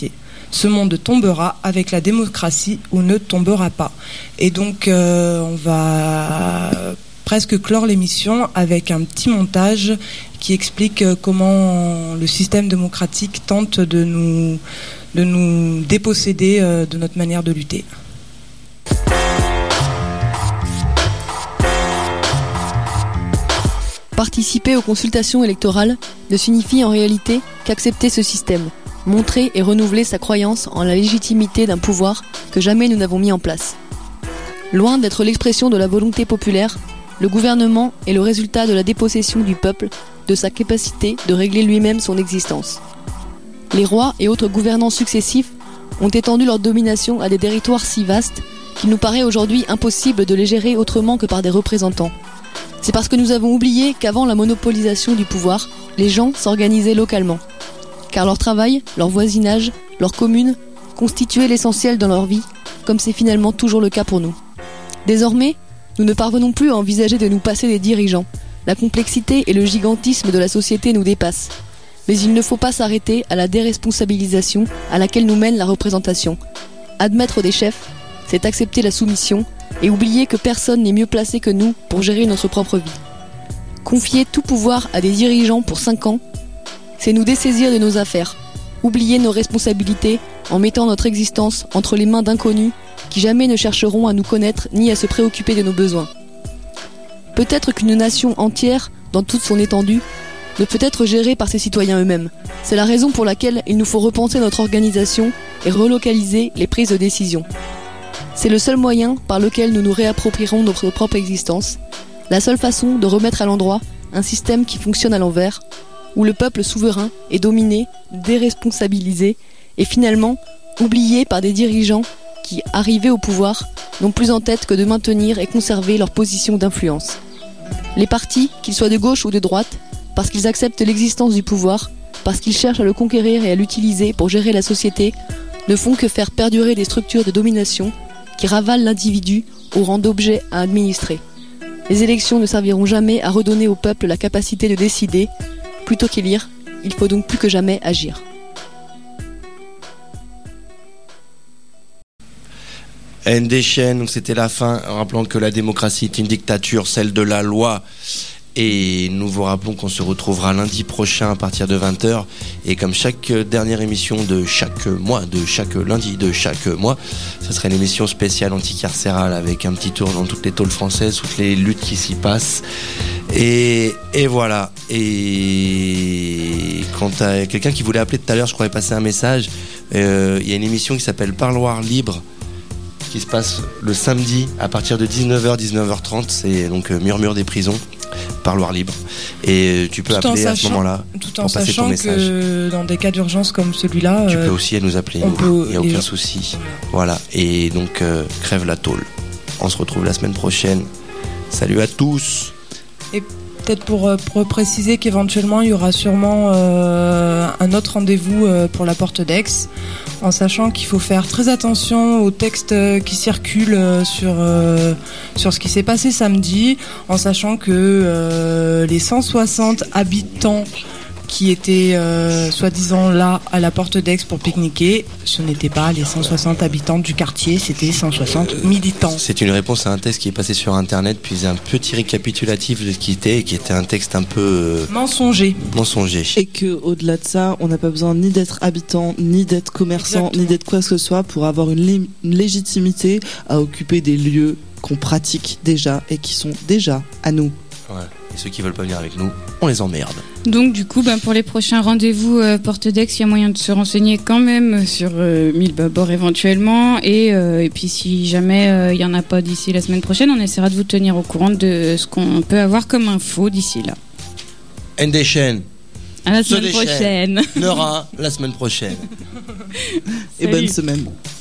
Ce monde tombera avec la démocratie ou ne tombera pas. Et donc, on va presque clore l'émission avec un petit montage qui explique comment le système démocratique tente de nous déposséder de notre manière de lutter. Participer aux consultations électorales ne signifie en réalité qu'accepter ce système, montrer et renouveler sa croyance en la légitimité d'un pouvoir que jamais nous n'avons mis en place. Loin d'être l'expression de la volonté populaire, le gouvernement est le résultat de la dépossession du peuple de sa capacité de régler lui-même son existence. Les rois et autres gouvernants successifs ont étendu leur domination à des territoires si vastes qu'il nous paraît aujourd'hui impossible de les gérer autrement que par des représentants. C'est parce que nous avons oublié qu'avant la monopolisation du pouvoir, les gens s'organisaient localement. Car leur travail, leur voisinage, leur commune constituaient l'essentiel dans leur vie, comme c'est finalement toujours le cas pour nous. Désormais, nous ne parvenons plus à envisager de nous passer des dirigeants. La complexité et le gigantisme de la société nous dépassent. Mais il ne faut pas s'arrêter à la déresponsabilisation à laquelle nous mène la représentation. Admettre des chefs, c'est accepter la soumission et oublier que personne n'est mieux placé que nous pour gérer notre propre vie. Confier tout pouvoir à des dirigeants pour 5 ans, c'est nous dessaisir de nos affaires, oublier nos responsabilités en mettant notre existence entre les mains d'inconnus qui jamais ne chercheront à nous connaître ni à se préoccuper de nos besoins. Peut-être qu'une nation entière, dans toute son étendue, ne peut être gérée par ses citoyens eux-mêmes. C'est la raison pour laquelle il nous faut repenser notre organisation et relocaliser les prises de décision. C'est le seul moyen par lequel nous nous réapproprierons notre propre existence, la seule façon de remettre à l'endroit un système qui fonctionne à l'envers, où le peuple souverain est dominé, déresponsabilisé et finalement oublié par des dirigeants qui, arrivés au pouvoir, n'ont plus en tête que de maintenir et conserver leur position d'influence. Les partis, qu'ils soient de gauche ou de droite, parce qu'ils acceptent l'existence du pouvoir, parce qu'ils cherchent à le conquérir et à l'utiliser pour gérer la société, ne font que faire perdurer des structures de domination qui ravalent l'individu au rang d'objet à administrer. Les élections ne serviront jamais à redonner au peuple la capacité de décider. Plutôt qu'élire, il faut donc plus que jamais agir. NDChen, c'était la fin, rappelant que la démocratie est une dictature, celle de la loi. Et nous vous rappelons qu'on se retrouvera lundi prochain à partir de 20h. Et comme chaque dernière émission de chaque mois, de chaque lundi de chaque mois, ce sera une émission spéciale anticarcérale avec un petit tour dans toutes les tôles françaises, toutes les luttes qui s'y passent. Et voilà. Et quand à quelqu'un qui voulait appeler tout à l'heure, je croyais passer un message, il y a une émission qui s'appelle Parloir Libre, qui se passe le samedi à partir de 19h, 19h30. C'est donc Murmure des prisons. Parloir libre, et tu peux appeler à ce moment-là tout en sachant que dans des cas d'urgence comme celui-là, tu peux aussi nous appeler, il n'y a aucun souci. Voilà, et donc crève la tôle. On se retrouve la semaine prochaine. Salut à tous. Et peut-être pour préciser qu'éventuellement il y aura sûrement un autre rendez-vous pour la Porte d'Aix, en sachant qu'il faut faire très attention aux textes qui circulent sur ce qui s'est passé samedi, en sachant que les 160 habitants qui étaient soi-disant là à la Porte d'Aix pour pique-niquer, ce n'étaient pas les 160 habitants du quartier, c'était 160 militants. C'est une réponse à un texte qui est passé sur internet, puis un petit récapitulatif de ce qui était un texte un peu mensonger. Et que au-delà de ça, on n'a pas besoin ni d'être habitant, ni d'être commerçant, ni d'être quoi que ce soit pour avoir une légitimité à occuper des lieux qu'on pratique déjà et qui sont déjà à nous. Ouais. Et ceux qui veulent pas venir avec nous, on les emmerde. Donc du coup, pour les prochains rendez-vous Porte d'Aix, il y a moyen de se renseigner quand même sur 1000 Babord éventuellement. Et puis si jamais il n'y en a pas d'ici la semaine prochaine, on essaiera de vous tenir au courant de ce qu'on peut avoir comme info d'ici là. NDChen. À la semaine prochaine. Nora, la semaine prochaine. Et bonne semaine.